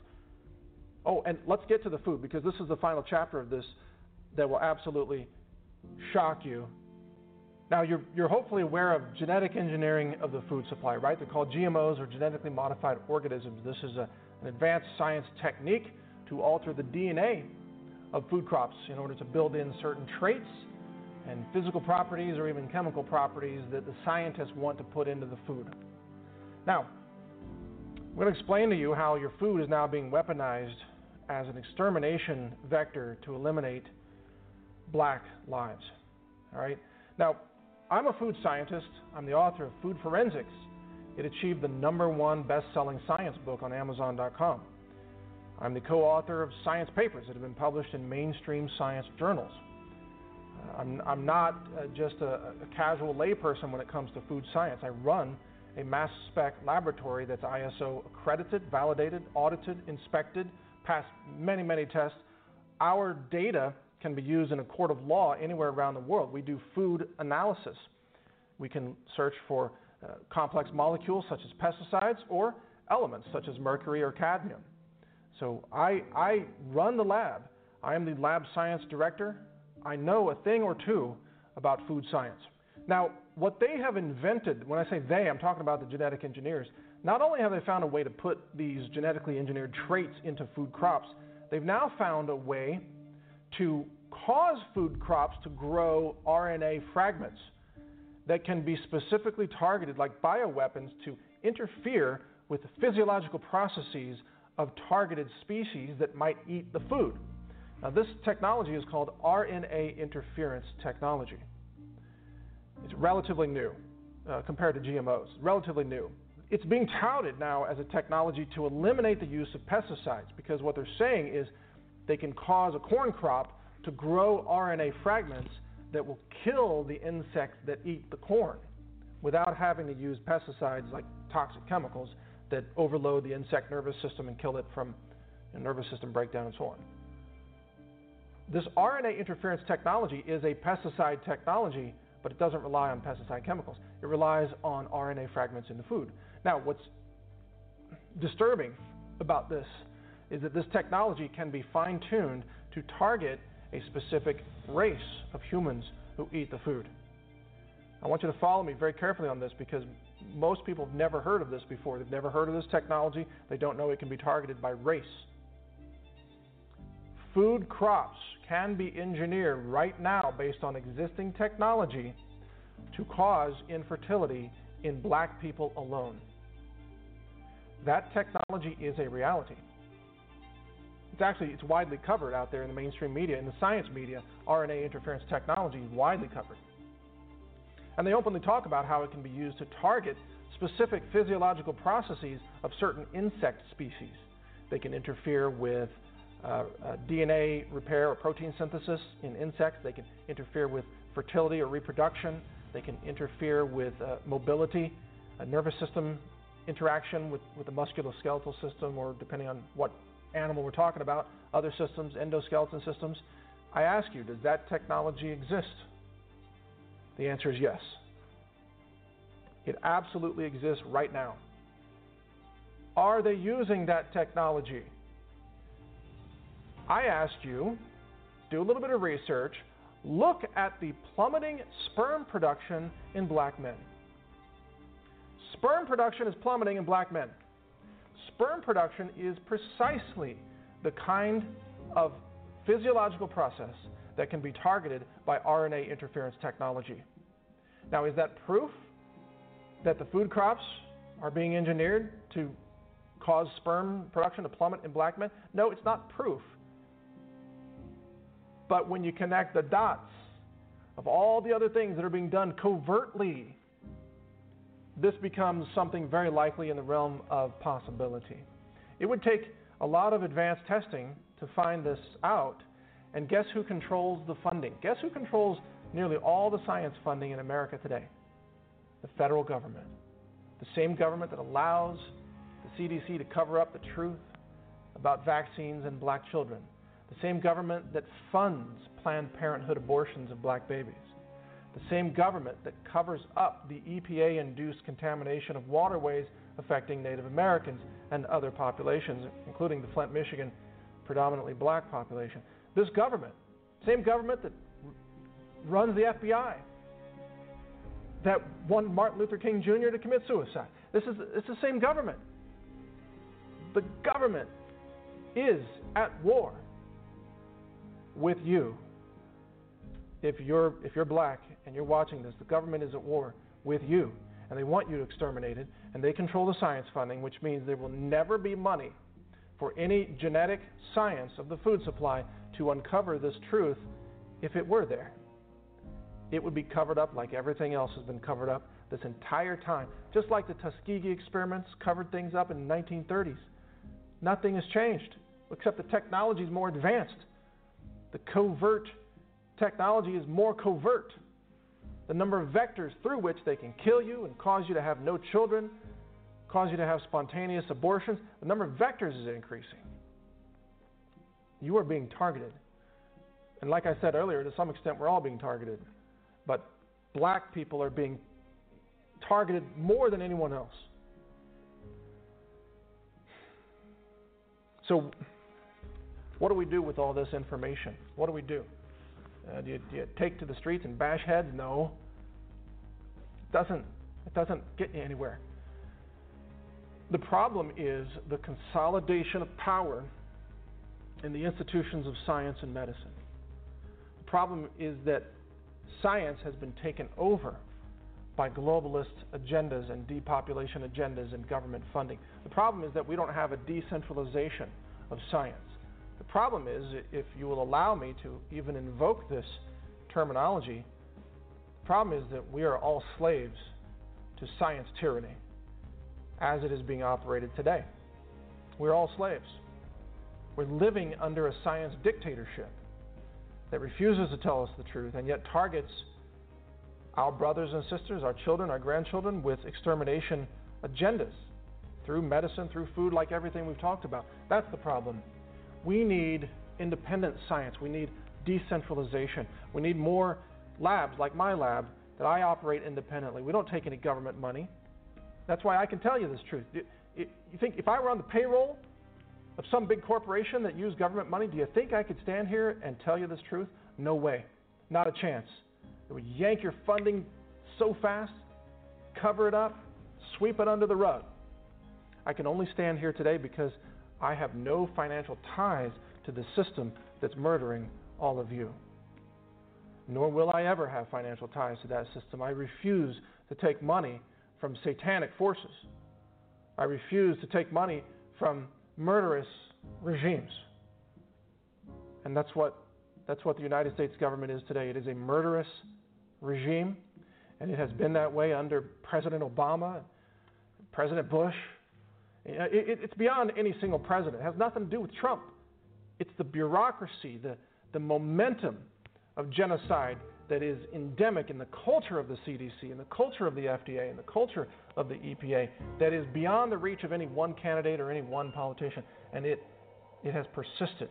Oh, and let's get to the food, because this is the final chapter of this that will absolutely shock you. Now, you're, you're hopefully aware of genetic engineering of the food supply, right? They're called G M Os, or genetically modified organisms. This is a, an advanced science technique to alter the D N A of food crops in order to build in certain traits and physical properties or even chemical properties that the scientists want to put into the food. Now, I'm going to explain to you how your food is now being weaponized as an extermination vector to eliminate black lives. All right? Now, I'm a food scientist. I'm the author of Food Forensics. It achieved the number one best-selling science book on Amazon dot com. I'm the co-author of science papers that have been published in mainstream science journals. Uh, I'm, I'm not uh, just a, a casual layperson when it comes to food science. I run a mass spec laboratory that's I S O accredited, validated, audited, inspected, passed many, many tests. Our data can be used in a court of law anywhere around the world. We do food analysis. We can search for uh, complex molecules such as pesticides or elements such as mercury or cadmium. So I, I run the lab. I am the lab science director. I know a thing or two about food science. Now, what they have invented, when I say they, I'm talking about the genetic engineers, not only have they found a way to put these genetically engineered traits into food crops, they've now found a way to cause food crops to grow R N A fragments that can be specifically targeted, like bioweapons, to interfere with the physiological processes of targeted species that might eat the food. Now, this technology is called R N A interference technology. It's relatively new uh, compared to G M Os, relatively new. It's being touted now as a technology to eliminate the use of pesticides, because what they're saying is they can cause a corn crop to grow R N A fragments that will kill the insects that eat the corn without having to use pesticides like toxic chemicals that overload the insect nervous system and kill it from a nervous system breakdown and so on. This R N A interference technology is a pesticide technology, but it doesn't rely on pesticide chemicals. It relies on R N A fragments in the food. Now, what's disturbing about this is that this technology can be fine-tuned to target a specific race of humans who eat the food. I want you to follow me very carefully on this, because most people have never heard of this before. They've never heard of this technology. They don't know it can be targeted by race. Food crops can be engineered right now based on existing technology to cause infertility in black people alone. That technology is a reality. It's actually, it's widely covered out there in the mainstream media. In the science media, R N A interference technology is widely covered. And they openly talk about how it can be used to target specific physiological processes of certain insect species. They can interfere with uh, uh, D N A repair or protein synthesis in insects. They can interfere with fertility or reproduction. They can interfere with uh, mobility, a nervous system interaction with, with the musculoskeletal system, or depending on what animal we're talking about, other systems, endoskeleton systems. I ask you, does that technology exist? The answer is yes. It absolutely exists right now. Are they using that technology? I asked you, do a little bit of research, look at the plummeting sperm production in black men. Sperm production is plummeting in black men. Sperm production is precisely the kind of physiological process that can be targeted by R N A interference technology. Now, is that proof that the food crops are being engineered to cause sperm production to plummet in black men? No, it's not proof. But when you connect the dots of all the other things that are being done covertly, this becomes something very likely in the realm of possibility. It would take a lot of advanced testing to find this out. And guess who controls the funding? Guess who controls nearly all the science funding in America today? The federal government. The same government that allows the C D C to cover up the truth about vaccines and black children. The same government that funds Planned Parenthood abortions of black babies. The same government that covers up the E P A-induced contamination of waterways affecting Native Americans and other populations, including the Flint, Michigan, predominantly black population. This government, same government that runs the F B I, that wanted Martin Luther King Junior to commit suicide. This is it's the same government. The government is at war with you. If you're if you're black and you're watching this, the government is at war with you, and they want you to exterminate it, and they control the science funding, which means there will never be money for any genetic science of the food supply to uncover this truth if it were there. It would be covered up like everything else has been covered up this entire time, just like the Tuskegee experiments covered things up in the nineteen thirties. Nothing has changed, except the technology is more advanced. The covert technology is more covert. The number of vectors through which they can kill you and cause you to have no children, cause you to have spontaneous abortions, the number of vectors is increasing. You are being targeted. And like I said earlier, to some extent, we're all being targeted. But black people are being targeted more than anyone else. So, what do we do with all this information? What do we do? Uh, do, you, do you take to the streets and bash heads? No. It doesn't, it doesn't get you anywhere. The problem is the consolidation of power in the institutions of science and medicine. The problem is that science has been taken over by globalist agendas and depopulation agendas and government funding. The problem is that we don't have a decentralization of science. The problem is, if you will allow me to even invoke this terminology, the problem is that we are all slaves to science tyranny as it is being operated today. We're all slaves. We're living under a science dictatorship that refuses to tell us the truth and yet targets our brothers and sisters, our children, our grandchildren with extermination agendas through medicine, through food, like everything we've talked about. That's the problem. We need independent science. We need decentralization. We need more labs like my lab that I operate independently. We don't take any government money. That's why I can tell you this truth. You think if I were on the payroll of some big corporation that used government money, do you think I could stand here and tell you this truth? No way. Not a chance. It would yank your funding so fast, cover it up, sweep it under the rug. I can only stand here today because I have no financial ties to the system that's murdering all of you. Nor will I ever have financial ties to that system. I refuse to take money from satanic forces. I refuse to take money from murderous regimes. And that's what that's what the United States government is today. It is a murderous regime, and it has been that way under President Obama, President Bush. It, it's beyond any single president. It has nothing to do with Trump. It's the bureaucracy, the, the momentum of genocide that is endemic in the culture of the C D C, in the culture of the F D A, in the culture of the E P A, that is beyond the reach of any one candidate or any one politician. And it, it has persisted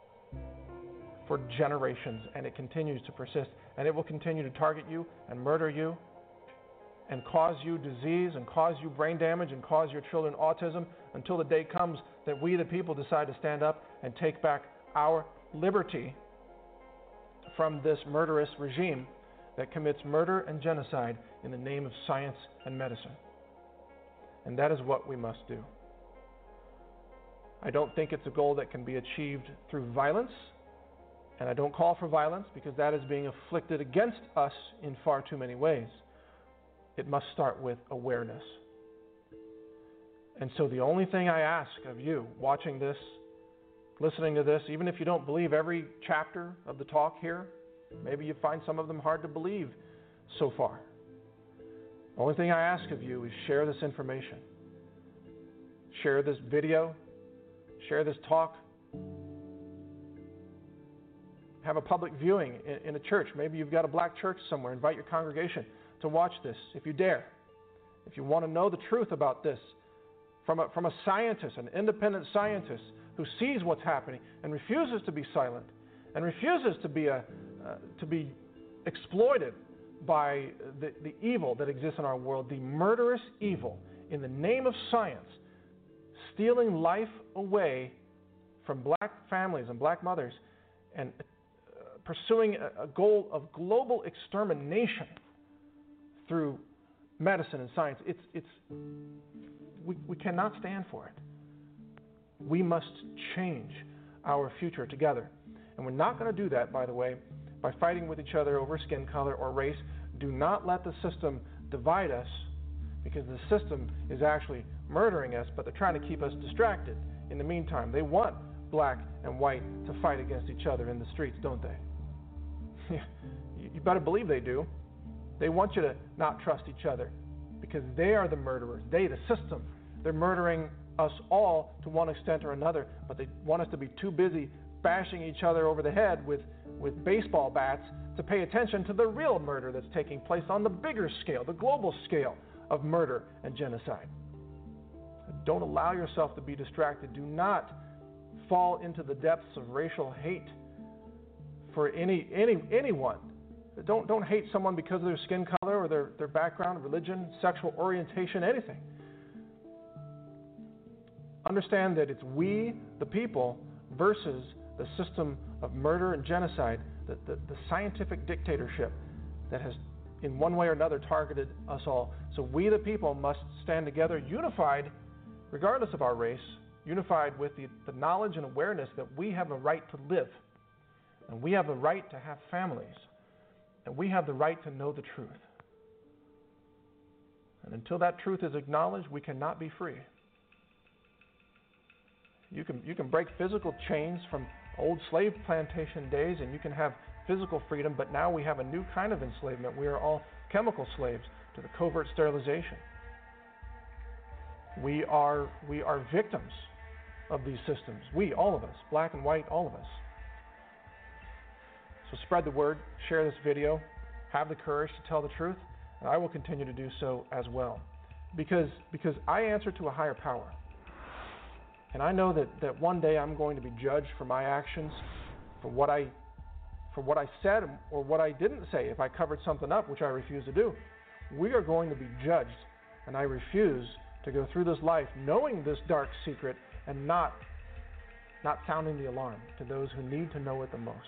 for generations, and it continues to persist. And it will continue to target you and murder you and cause you disease and cause you brain damage and cause your children autism until the day comes that we the people decide to stand up and take back our liberty from this murderous regime that commits murder and genocide in the name of science and medicine. And that is what we must do. I don't think it's a goal that can be achieved through violence, and I don't call for violence because that is being afflicted against us in far too many ways. It must start with awareness. And so the only thing I ask of you watching this, listening to this, even if you don't believe every chapter of the talk here, maybe you find some of them hard to believe so far. The only thing I ask of you is share this information. Share this video. Share this talk. Have a public viewing in, in a church. Maybe you've got a black church somewhere. Invite your congregation to watch this if you dare. If you want to know the truth about this from a, from a scientist, an independent scientist who sees what's happening and refuses to be silent and refuses to be, a, uh, to be exploited by the, the evil that exists in our world, the murderous evil in the name of science, stealing life away from black families and black mothers and uh, pursuing a, a goal of global extermination through medicine and science. It's, it's, we, we cannot stand for it. We must change our future together. And we're not going to do that, by the way, by fighting with each other over skin color or race. Do not let the system divide us, because the system is actually murdering us, but they're trying to keep us distracted. In the meantime, they want black and white to fight against each other in the streets, don't they? You better believe they do. They want you to not trust each other because they are the murderers. They, the system, they're murdering us all to one extent or another, but they want us to be too busy bashing each other over the head with, with baseball bats to pay attention to the real murder that's taking place on the bigger scale, the global scale of murder and genocide. Don't allow yourself to be distracted. Do not fall into the depths of racial hate for any, any anyone. Don't, don't hate someone because of their skin color or their, their background, religion, sexual orientation, anything. Understand that it's we, the people, versus the system of murder and genocide, the, the, the scientific dictatorship that has, in one way or another, targeted us all. So we, the people, must stand together, unified, regardless of our race, unified with the, the knowledge and awareness that we have a right to live, and we have the right to have families, and we have the right to know the truth. And until that truth is acknowledged, we cannot be free. You can, you can break physical chains from old slave plantation days, and you can have physical freedom, but now we have a new kind of enslavement. We are all chemical slaves to the covert sterilization. We are, we are victims of these systems. We, all of us, black and white, all of us. So spread the word, share this video, have the courage to tell the truth, and I will continue to do so as well. Because, because I answer to a higher power. And I know that, that one day I'm going to be judged for my actions, for what I for what I said or what I didn't say. If I covered something up, which I refuse to do, we are going to be judged. And I refuse to go through this life knowing this dark secret and not, not sounding the alarm to those who need to know it the most.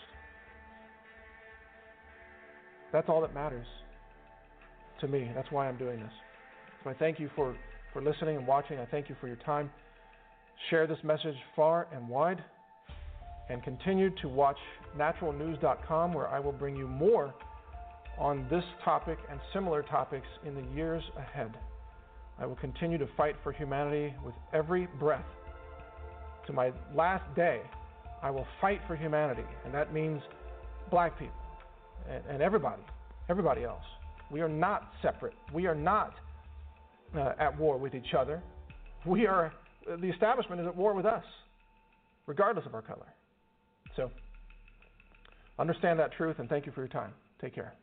That's all that matters to me. That's why I'm doing this. So I thank you for, for listening and watching. I thank you for your time. Share this message far and wide, and continue to watch natural news dot com, where I will bring you more on this topic and similar topics in the years ahead. I will continue to fight for humanity with every breath. To my last day, I will fight for humanity, and that means black people and, and everybody, everybody else. We are not separate. We are not uh, at war with each other. We are The establishment is at war with us, regardless of our color. So, understand that truth, and thank you for your time. Take care.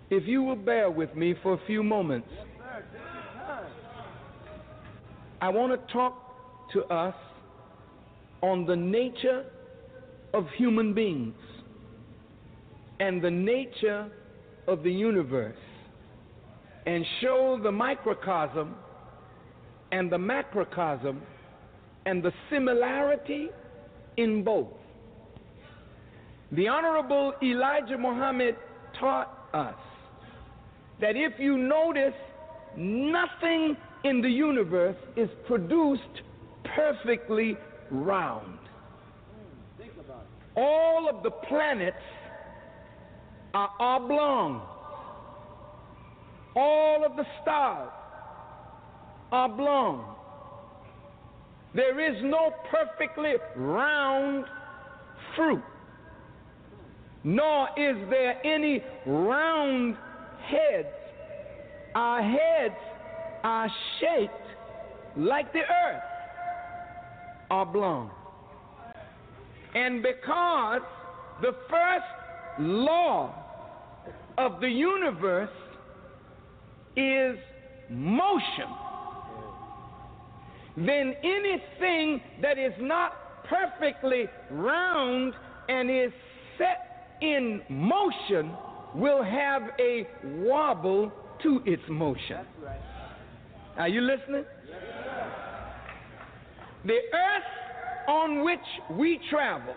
If you will bear with me for a few moments, I want to talk to us on the nature of human beings and the nature of the universe, and show the microcosm and the macrocosm and the similarity in both. The Honorable Elijah Muhammad taught us that if you notice, nothing in the universe is produced perfectly round. All of the planets are oblong. All of the stars are oblong. There is no perfectly round fruit, nor is there any round heads. Our heads are shaped like the earth, oblong. And because the first law of the universe is motion, then anything that is not perfectly round and is set in motion will have a wobble to its motion. Are you listening? The earth on which we travel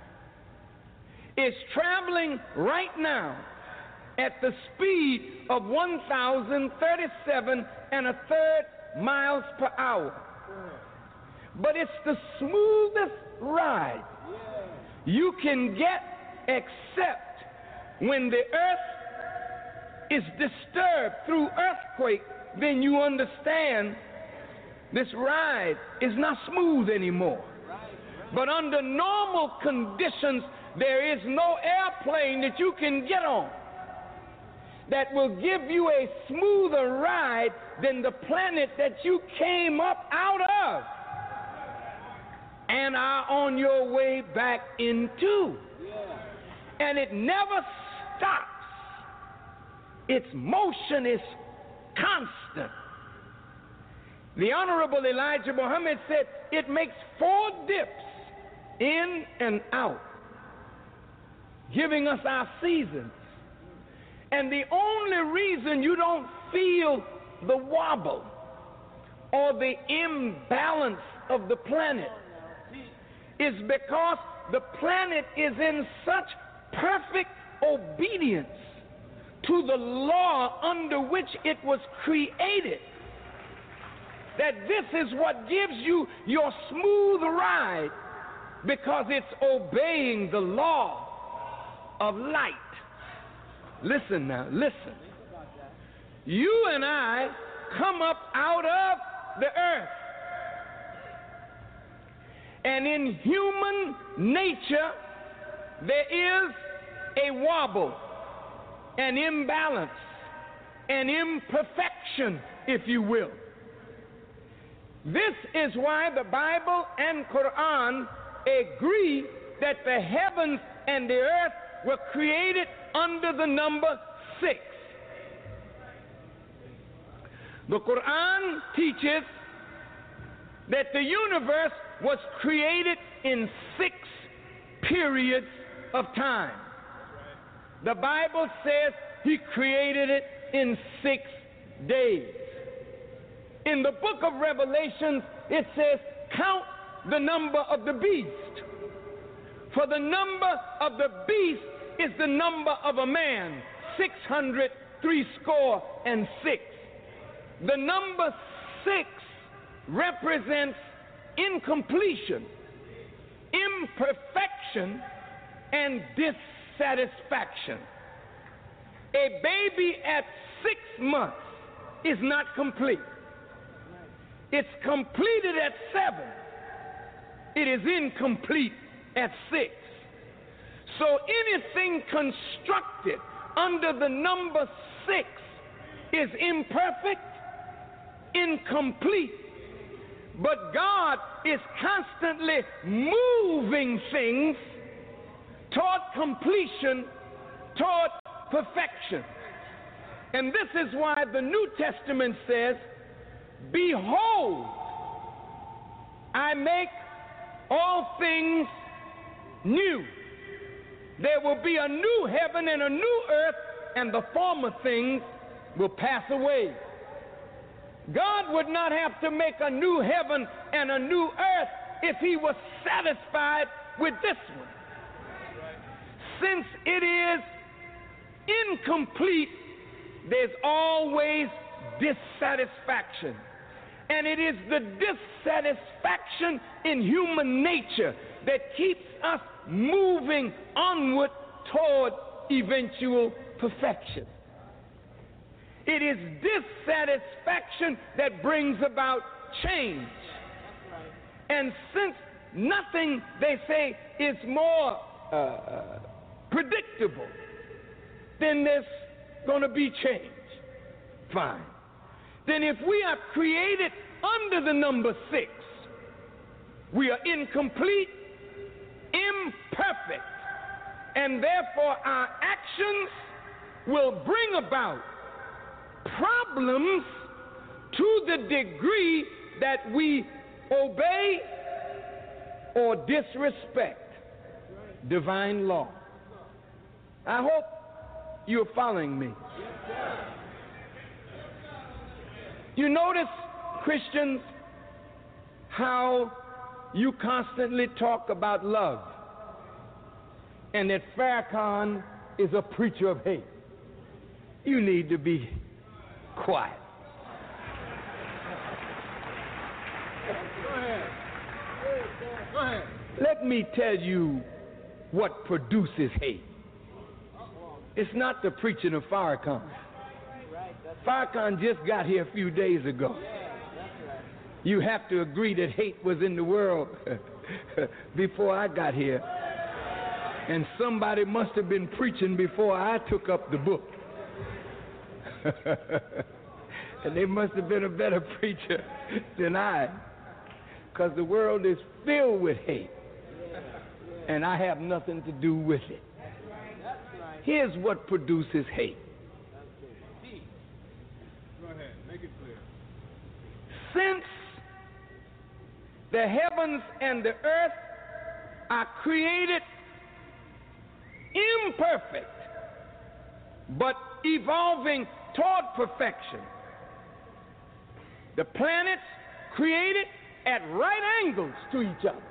is traveling right now at the speed of one thousand thirty-seven and a third miles per hour. But it's the smoothest ride you can get, except when the earth is disturbed through earthquake. Then you understand this ride is not smooth anymore. But under normal conditions, there is no airplane that you can get on that will give you a smoother ride than the planet that you came up out of and are on your way back into. And it never stops. Its motion is constant. The Honorable Elijah Muhammad said it makes four dips in and out, giving us our seasons. And the only reason you don't feel the wobble or the imbalance of the planet is because the planet is in such perfect obedience to the law under which it was created that this is what gives you your smooth ride, because it's obeying the law of light. Listen now, listen. You and I come up out of the earth. And in human nature, there is a wobble, an imbalance, an imperfection, if you will. This is why the Bible and Quran agree that the heavens and the earth were created under the number six. The Quran teaches that the universe was created in six periods of time. The Bible says He created it in six days. In the book of Revelation, it says, count the number of the beast. For the number of the beast is the number of a man, six hundred three score and six. The number six represents incompletion, imperfection, and dissatisfaction. A baby at six months is not complete. It's completed at seven. It is incomplete at six. So anything constructed under the number six is imperfect, incomplete. But God is constantly moving things toward completion, toward perfection. And this is why the New Testament says, behold, I make all things new. There will be a new heaven and a new earth, and the former things will pass away. God would not have to make a new heaven and a new earth if he was satisfied with this one. Since it is incomplete, there's always dissatisfaction. And it is the dissatisfaction in human nature that keeps us moving onward toward eventual perfection. It is dissatisfaction that brings about change. And since nothing, they say, is more uh, predictable, then there's going to be change. Fine. Then if we are created under the number six, we are incomplete, imperfect, and therefore our actions will bring about problems to the degree that we obey or disrespect divine law. I hope you're following me. You notice, Christians, how you constantly talk about love, and that Farrakhan is a preacher of hate. You need to be quiet. Go ahead. Go ahead. Let me tell you what produces hate. It's not the preaching of Farrakhan. Farrakhan just got here a few days ago. You have to agree that hate was in the world before I got here. And somebody must have been preaching before I took up the book. And they must have been a better preacher than I. Because the world is filled with hate. And I have nothing to do with it. Here's what produces hate. Go ahead, make it clear. Since the heavens and the earth are created imperfect, but evolving toward perfection, the planets created at right angles to each other.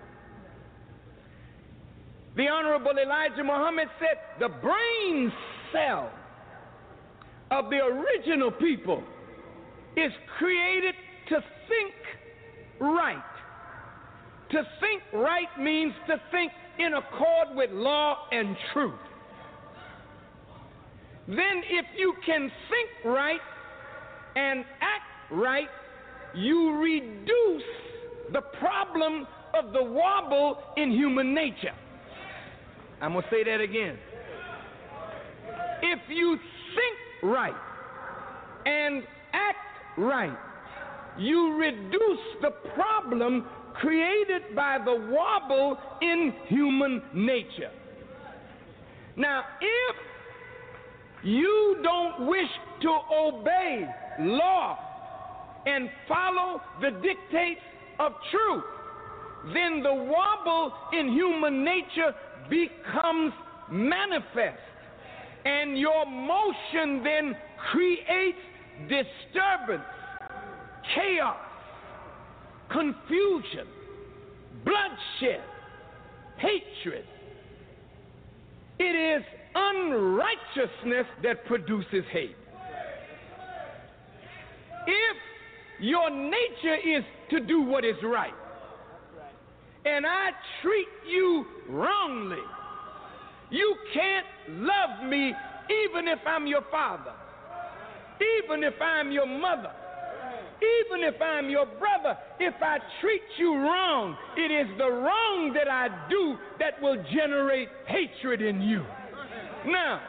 The Honorable Elijah Muhammad said the brain cell of the original people is created to think right. To think right means to think in accord with law and truth. Then if you can think right and act right, you reduce the problem of the wobble in human nature. I'm going to say that again. If you think right and act right, you reduce the problem created by the wobble in human nature. Now, if you don't wish to obey law and follow the dictates of truth, then the wobble in human nature becomes manifest, and your motion then creates disturbance, chaos, confusion, bloodshed, hatred. It is unrighteousness that produces hate. If your nature is to do what is right, and I treat you wrongly, you can't love me even if I'm your father, even if I'm your mother, even if I'm your brother. If I treat you wrong, it is the wrong that I do that will generate hatred in you. Now,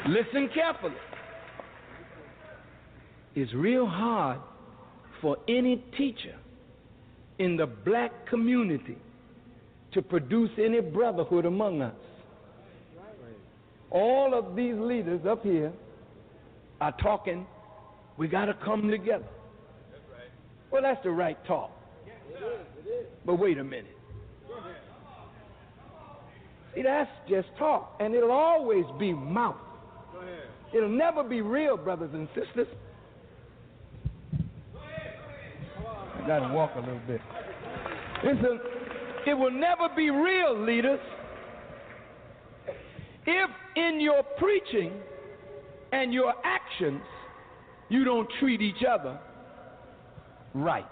Listen carefully. It's real hard for any teacher in the black community to produce any brotherhood among us. All of these leaders up here are talking, we got to come together. Well, that's the right talk. But wait a minute. See, that's just talk, and it'll always be mouth. It'll never be real, brothers and sisters. I got to walk a little bit. Listen, it will never be real, leaders, if in your preaching and your actions you don't treat each other right.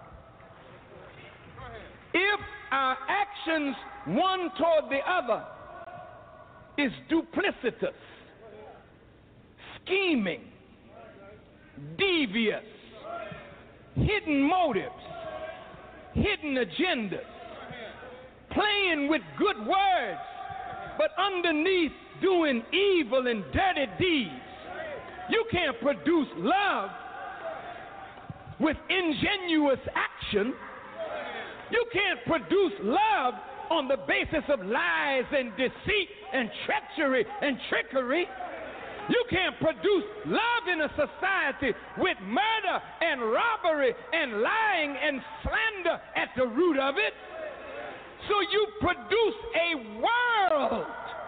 If our actions one toward the other is duplicitous, scheming, devious, hidden motives, hidden agendas, playing with good words, but underneath doing evil and dirty deeds. You can't produce love with ingenuous action. You can't produce love on the basis of lies and deceit and treachery and trickery. You can't produce love in a society with murder and robbery and lying and slander at the root of it. So you produce a world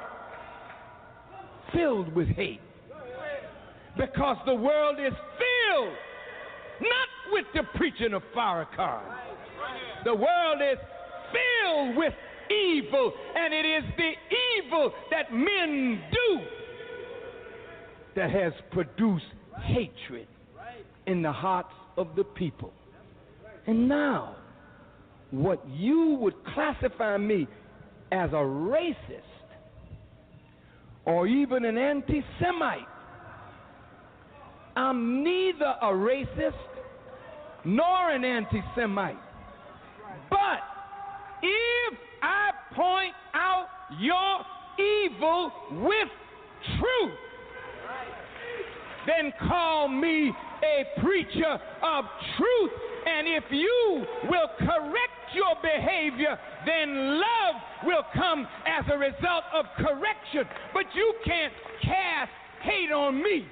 filled with hate, because the world is filled not with the preaching of Farrakhan. The world is filled with evil, and it is the evil that men do that has produced hatred in the hearts of the people. And now, what you would classify me as a racist or even an anti-Semite, I'm neither a racist nor an anti-Semite. But if I point out your evil with truth, then call me a preacher of truth. And if you will correct your behavior, then love will come as a result of correction. But you can't cast hate on me.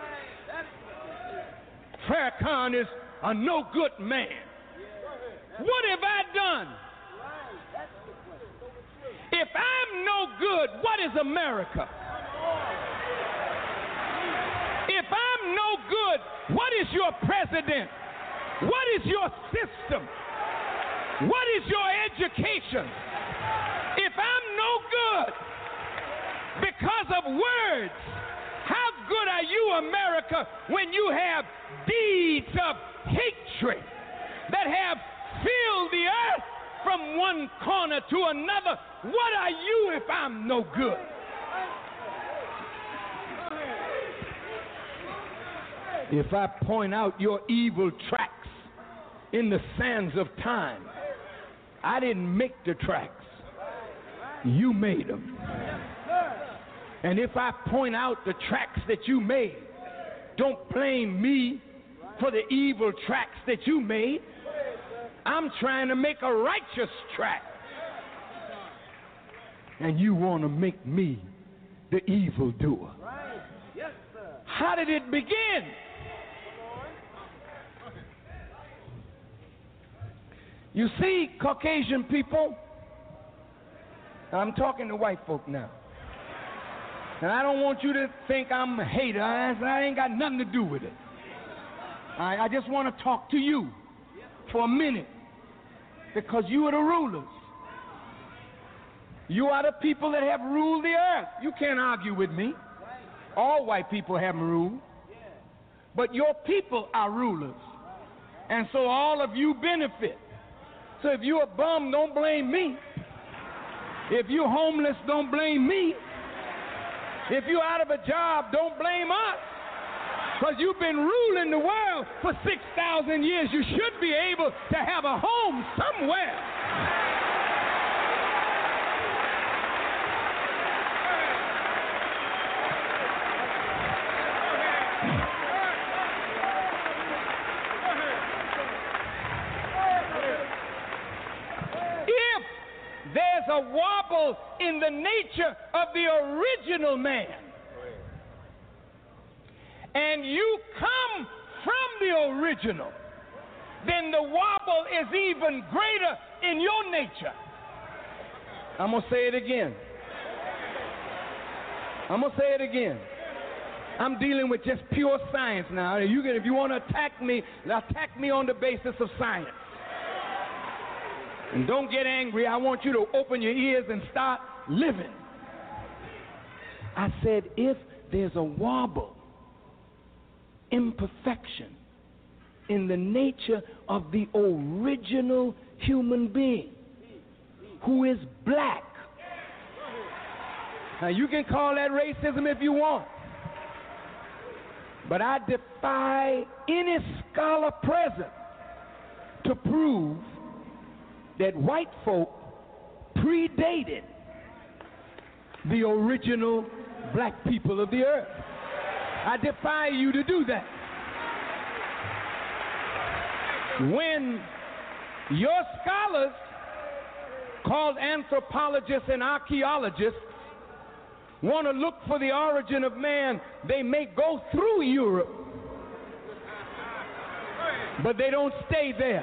Farrakhan is a no-good man. What have I done? If I'm no good, what is America? If I'm no good, what is your president? What is your system? What is your education? If I'm no good because of words, how good are you, America, when you have deeds of hatred that have filled the earth from one corner to another? What are you if I'm no good? If I point out your evil tracks in the sands of time, I didn't make the tracks. You made them. And if I point out the tracks that you made, don't blame me for the evil tracks that you made. I'm trying to make a righteous track. And you want to make me the evildoer. How did it begin? You see, Caucasian people, I'm talking to white folk now, and I don't want you to think I'm a hater. I ain't got nothing to do with it. I, I just want to talk to you for a minute, because you are the rulers. You are the people that have ruled the earth. You can't argue with me. All white people haven't ruled, but your people are rulers, and so all of you benefit. So if you're a bum, don't blame me. If you're homeless, don't blame me. If you're out of a job, don't blame us. Because you've been ruling the world for six thousand years. You should be able to have a home somewhere. a wobble in the nature of the original man. And you come from the original, then the wobble is even greater in your nature. I'm going to say it again. I'm going to say it again. I'm dealing with just pure science now. You can, if you want to attack me, attack me on the basis of science. And don't get angry. I want you to open your ears and start living. I said, if there's a wobble, imperfection in the nature of the original human being who is black. Now, you can call that racism if you want. But I defy any scholar present to prove that white folk predated the original black people of the earth. I defy you to do that. When your scholars, called anthropologists and archaeologists, want to look for the origin of man, they may go through Europe, but they don't stay there.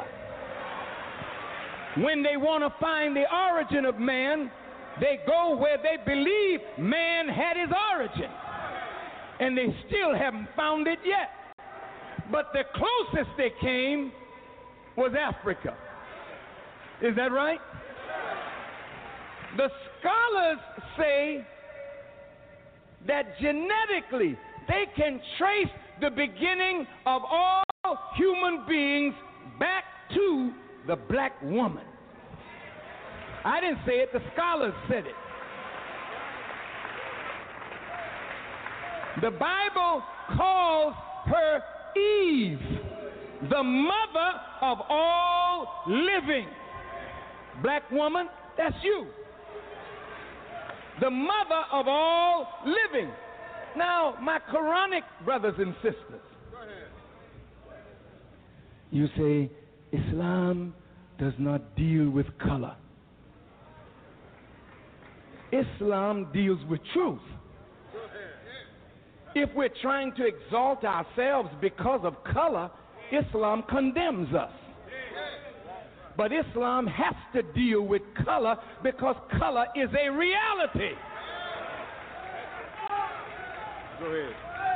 When they want to find the origin of man, they go where they believe man had his origin, and they still haven't found it yet. But the closest they came was Africa. Is that right? The scholars say that genetically they can trace the beginning of all human beings back to the black woman. I didn't say it, the scholars said it. The Bible calls her Eve, the mother of all living. Black woman, that's you. The mother of all living. Now, my Quranic brothers and sisters, you say Islam does not deal with color. Islam deals with truth. If we're trying to exalt ourselves because of color, Islam condemns us. But Islam has to deal with color because color is a reality. Go ahead.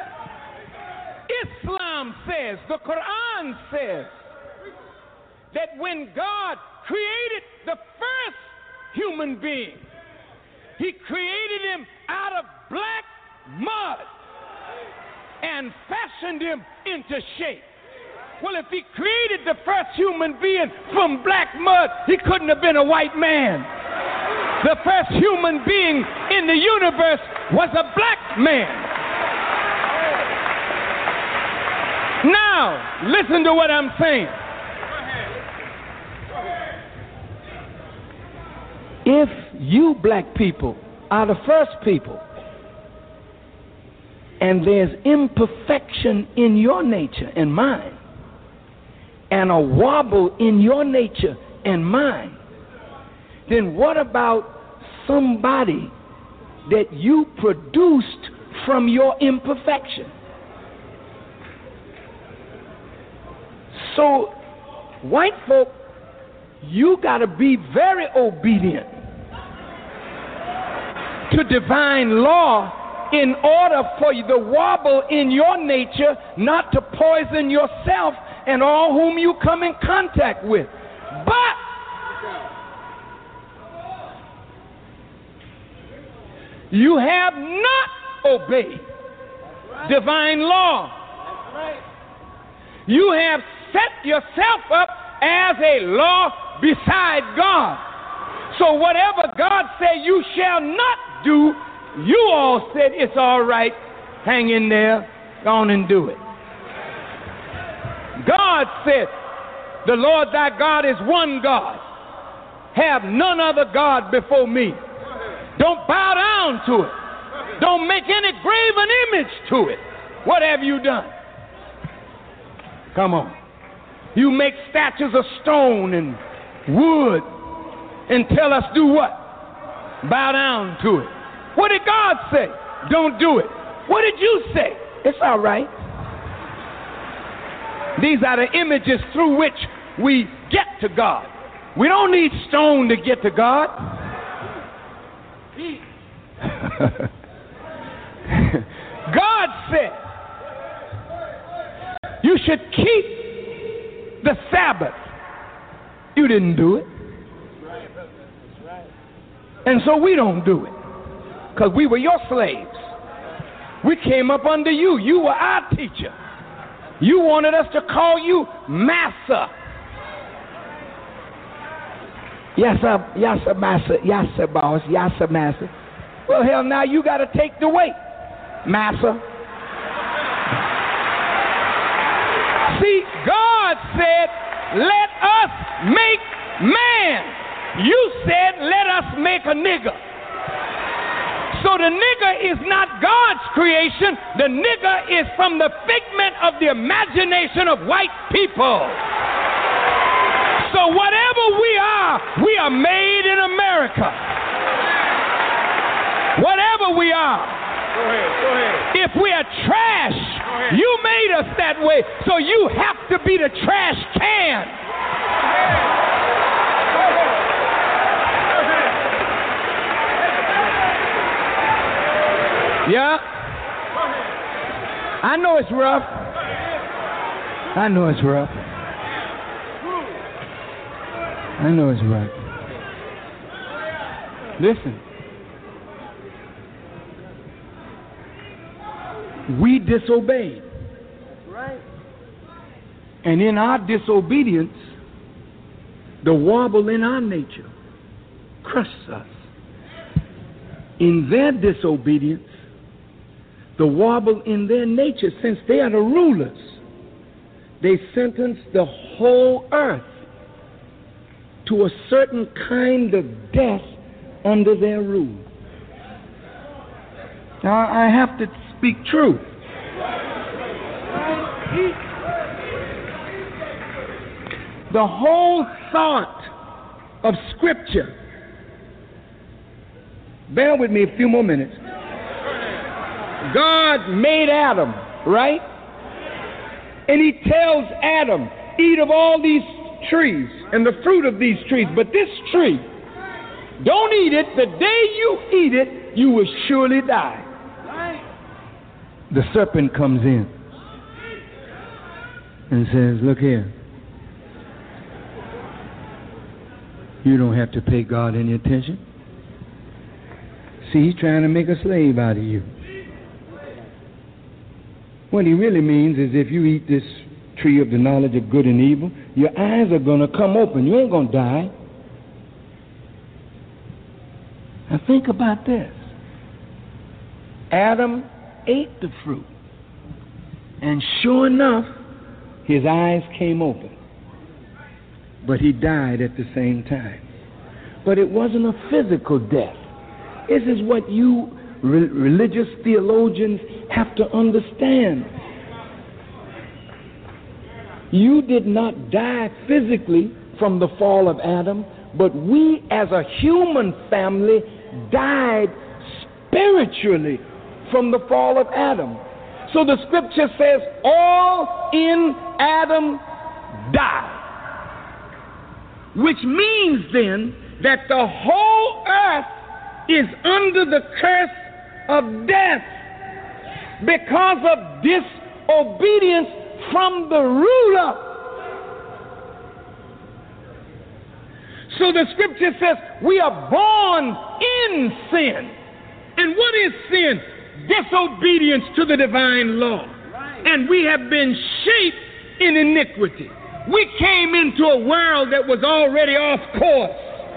Islam says, the Quran says, that when God created the first human being, He created him out of black mud and fashioned him into shape. Well, if He created the first human being from black mud, He couldn't have been a white man. The first human being in the universe was a black man. Now, listen to what I'm saying. If you black people are the first people, and there's imperfection in your nature and mine, and a wobble in your nature and mine, then what about somebody that you produced from your imperfection? So, white folk, you got to be very obedient to divine law in order for the wobble in your nature not to poison yourself and all whom you come in contact with. But you have not obeyed divine law. You have set yourself up as a law beside God. So whatever God said you shall not do, you all said it's all right. Hang in there. Go on and do it. God said, the Lord thy God is one God. Have none other God before me. Don't bow down to it. Don't make any graven image to it. What have you done? Come on. You make statues of stone and wood and tell us do what? Bow down to it. What did God say? Don't do it. What did you say? It's all right. These are the images through which we get to God. We don't need stone to get to God. God said you should keep the Sabbath. You didn't do it. And so we don't do it because we were your slaves. We came up under you. You were our teacher. You wanted us to call you Master. Yes, sir. Yes, sir, Master. Yes, sir, boss. Yes, sir, Master. Well, hell, now you got to take the weight, Master. See, God said, let us make man. You said, let us make a nigger. So the nigger is not God's creation. The nigger is from the figment of the imagination of white people. So whatever we are, we are made in America. Whatever we are. Go ahead, go ahead. If we are trash, you made us that way. So you have to be the trash can. Yeah. I know it's rough. I know it's rough. I know it's rough. Listen. We disobeyed. Right. And in our disobedience, the wobble in our nature crushes us. In their disobedience, the wobble in their nature, since they are the rulers, they sentence the whole earth to a certain kind of death under their rule. Now, I have to speak truth. The whole thought of Scripture, bear with me a few more minutes. God made Adam, right? And he tells Adam, eat of all these trees and the fruit of these trees, but this tree, don't eat it. The day you eat it, you will surely die. The serpent comes in and says, look here, you don't have to pay God any attention. See, he's trying to make a slave out of you. What he really means is if you eat this tree of the knowledge of good and evil, your eyes are going to come open. You ain't going to die. Now think about this. Adam ate the fruit, and sure enough, his eyes came open. But he died at the same time. But it wasn't a physical death. This is what you re- religious theologians have to understand. You did not die physically from the fall of Adam, but we as a human family died spiritually from the fall of Adam. So the scripture says, all in Adam die. Which means then that the whole earth is under the curse of death because of disobedience from the ruler. So the scripture says we are born in sin. And what is sin? Disobedience to the divine law. Right. And we have been shaped in iniquity. We came into a world that was already off course.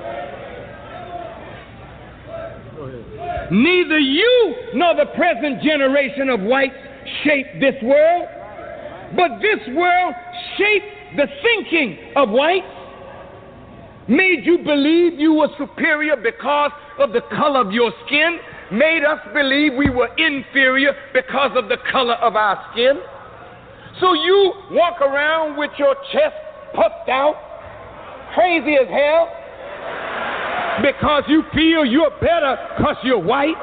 Neither you nor the present generation of whites shaped this world, but this world shaped the thinking of whites, made you believe you were superior because of the color of your skin, made us believe we were inferior because of the color of our skin. So you walk around with your chest puffed out, crazy as hell, because you feel you're better because you're white.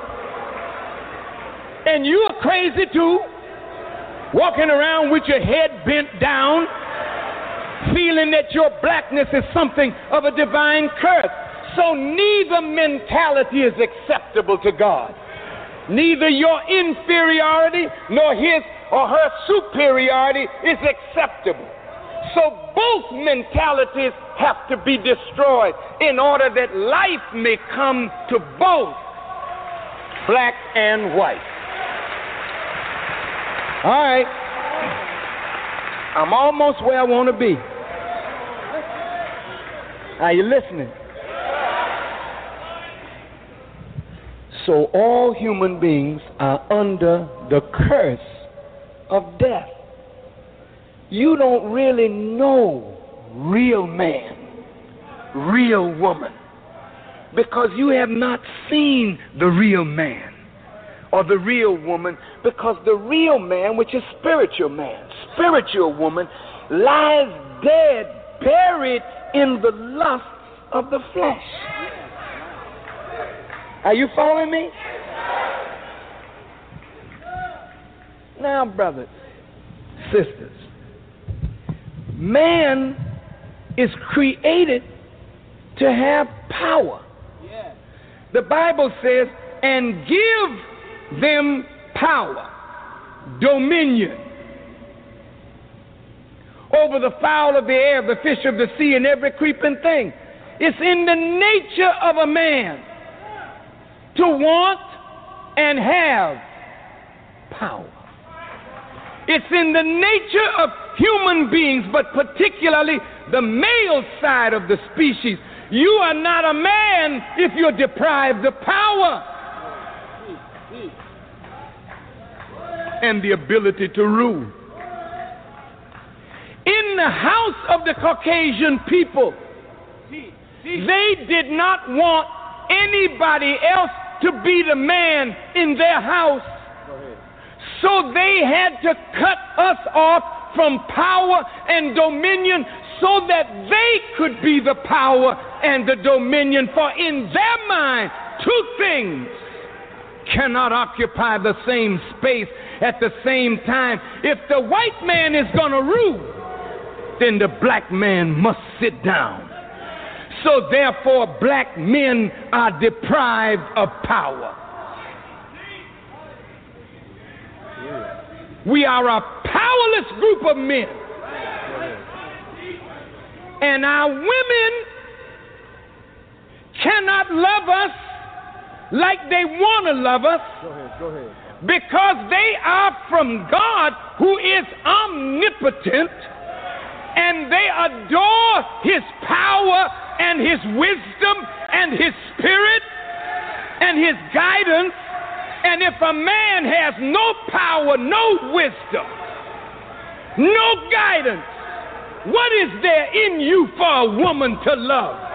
And you're crazy too, walking around with your head bent down, feeling that your blackness is something of a divine curse. So neither mentality is acceptable to God. Neither your inferiority nor his or her superiority is acceptable. So both mentalities have to be destroyed in order that life may come to both black and white. All right. I'm almost where I want to be. Are you listening? So all human beings are under the curse of death. You don't really know real man, real woman, because you have not seen the real man or the real woman, because the real man, which is spiritual man, spiritual woman, lies dead, buried in the lusts of the flesh. Are you following me? Now, brothers, sisters, man is created to have power. The Bible says, and give them power, dominion, over the fowl of the air, the fish of the sea, and every creeping thing. It's in the nature of a man to want and have power. It's in the nature of human beings, but particularly the male side of the species. You are not a man if you're deprived of power and the ability to rule. In the house of the Caucasian people, they did not want anybody else to be the man in their house. So they had to cut us off from power and dominion so that they could be the power and the dominion. For in their mind, two things cannot occupy the same space at the same time. If the white man is going to rule, then the black man must sit down. So therefore, black men are deprived of power. We are a powerless group of men. And our women cannot love us like they want to love us. Go ahead, go ahead. Because they are from God, who is omnipotent, and they adore his power and his wisdom and his spirit and his guidance. And if a man has no power, no wisdom, no guidance, what is there in you for a woman to love?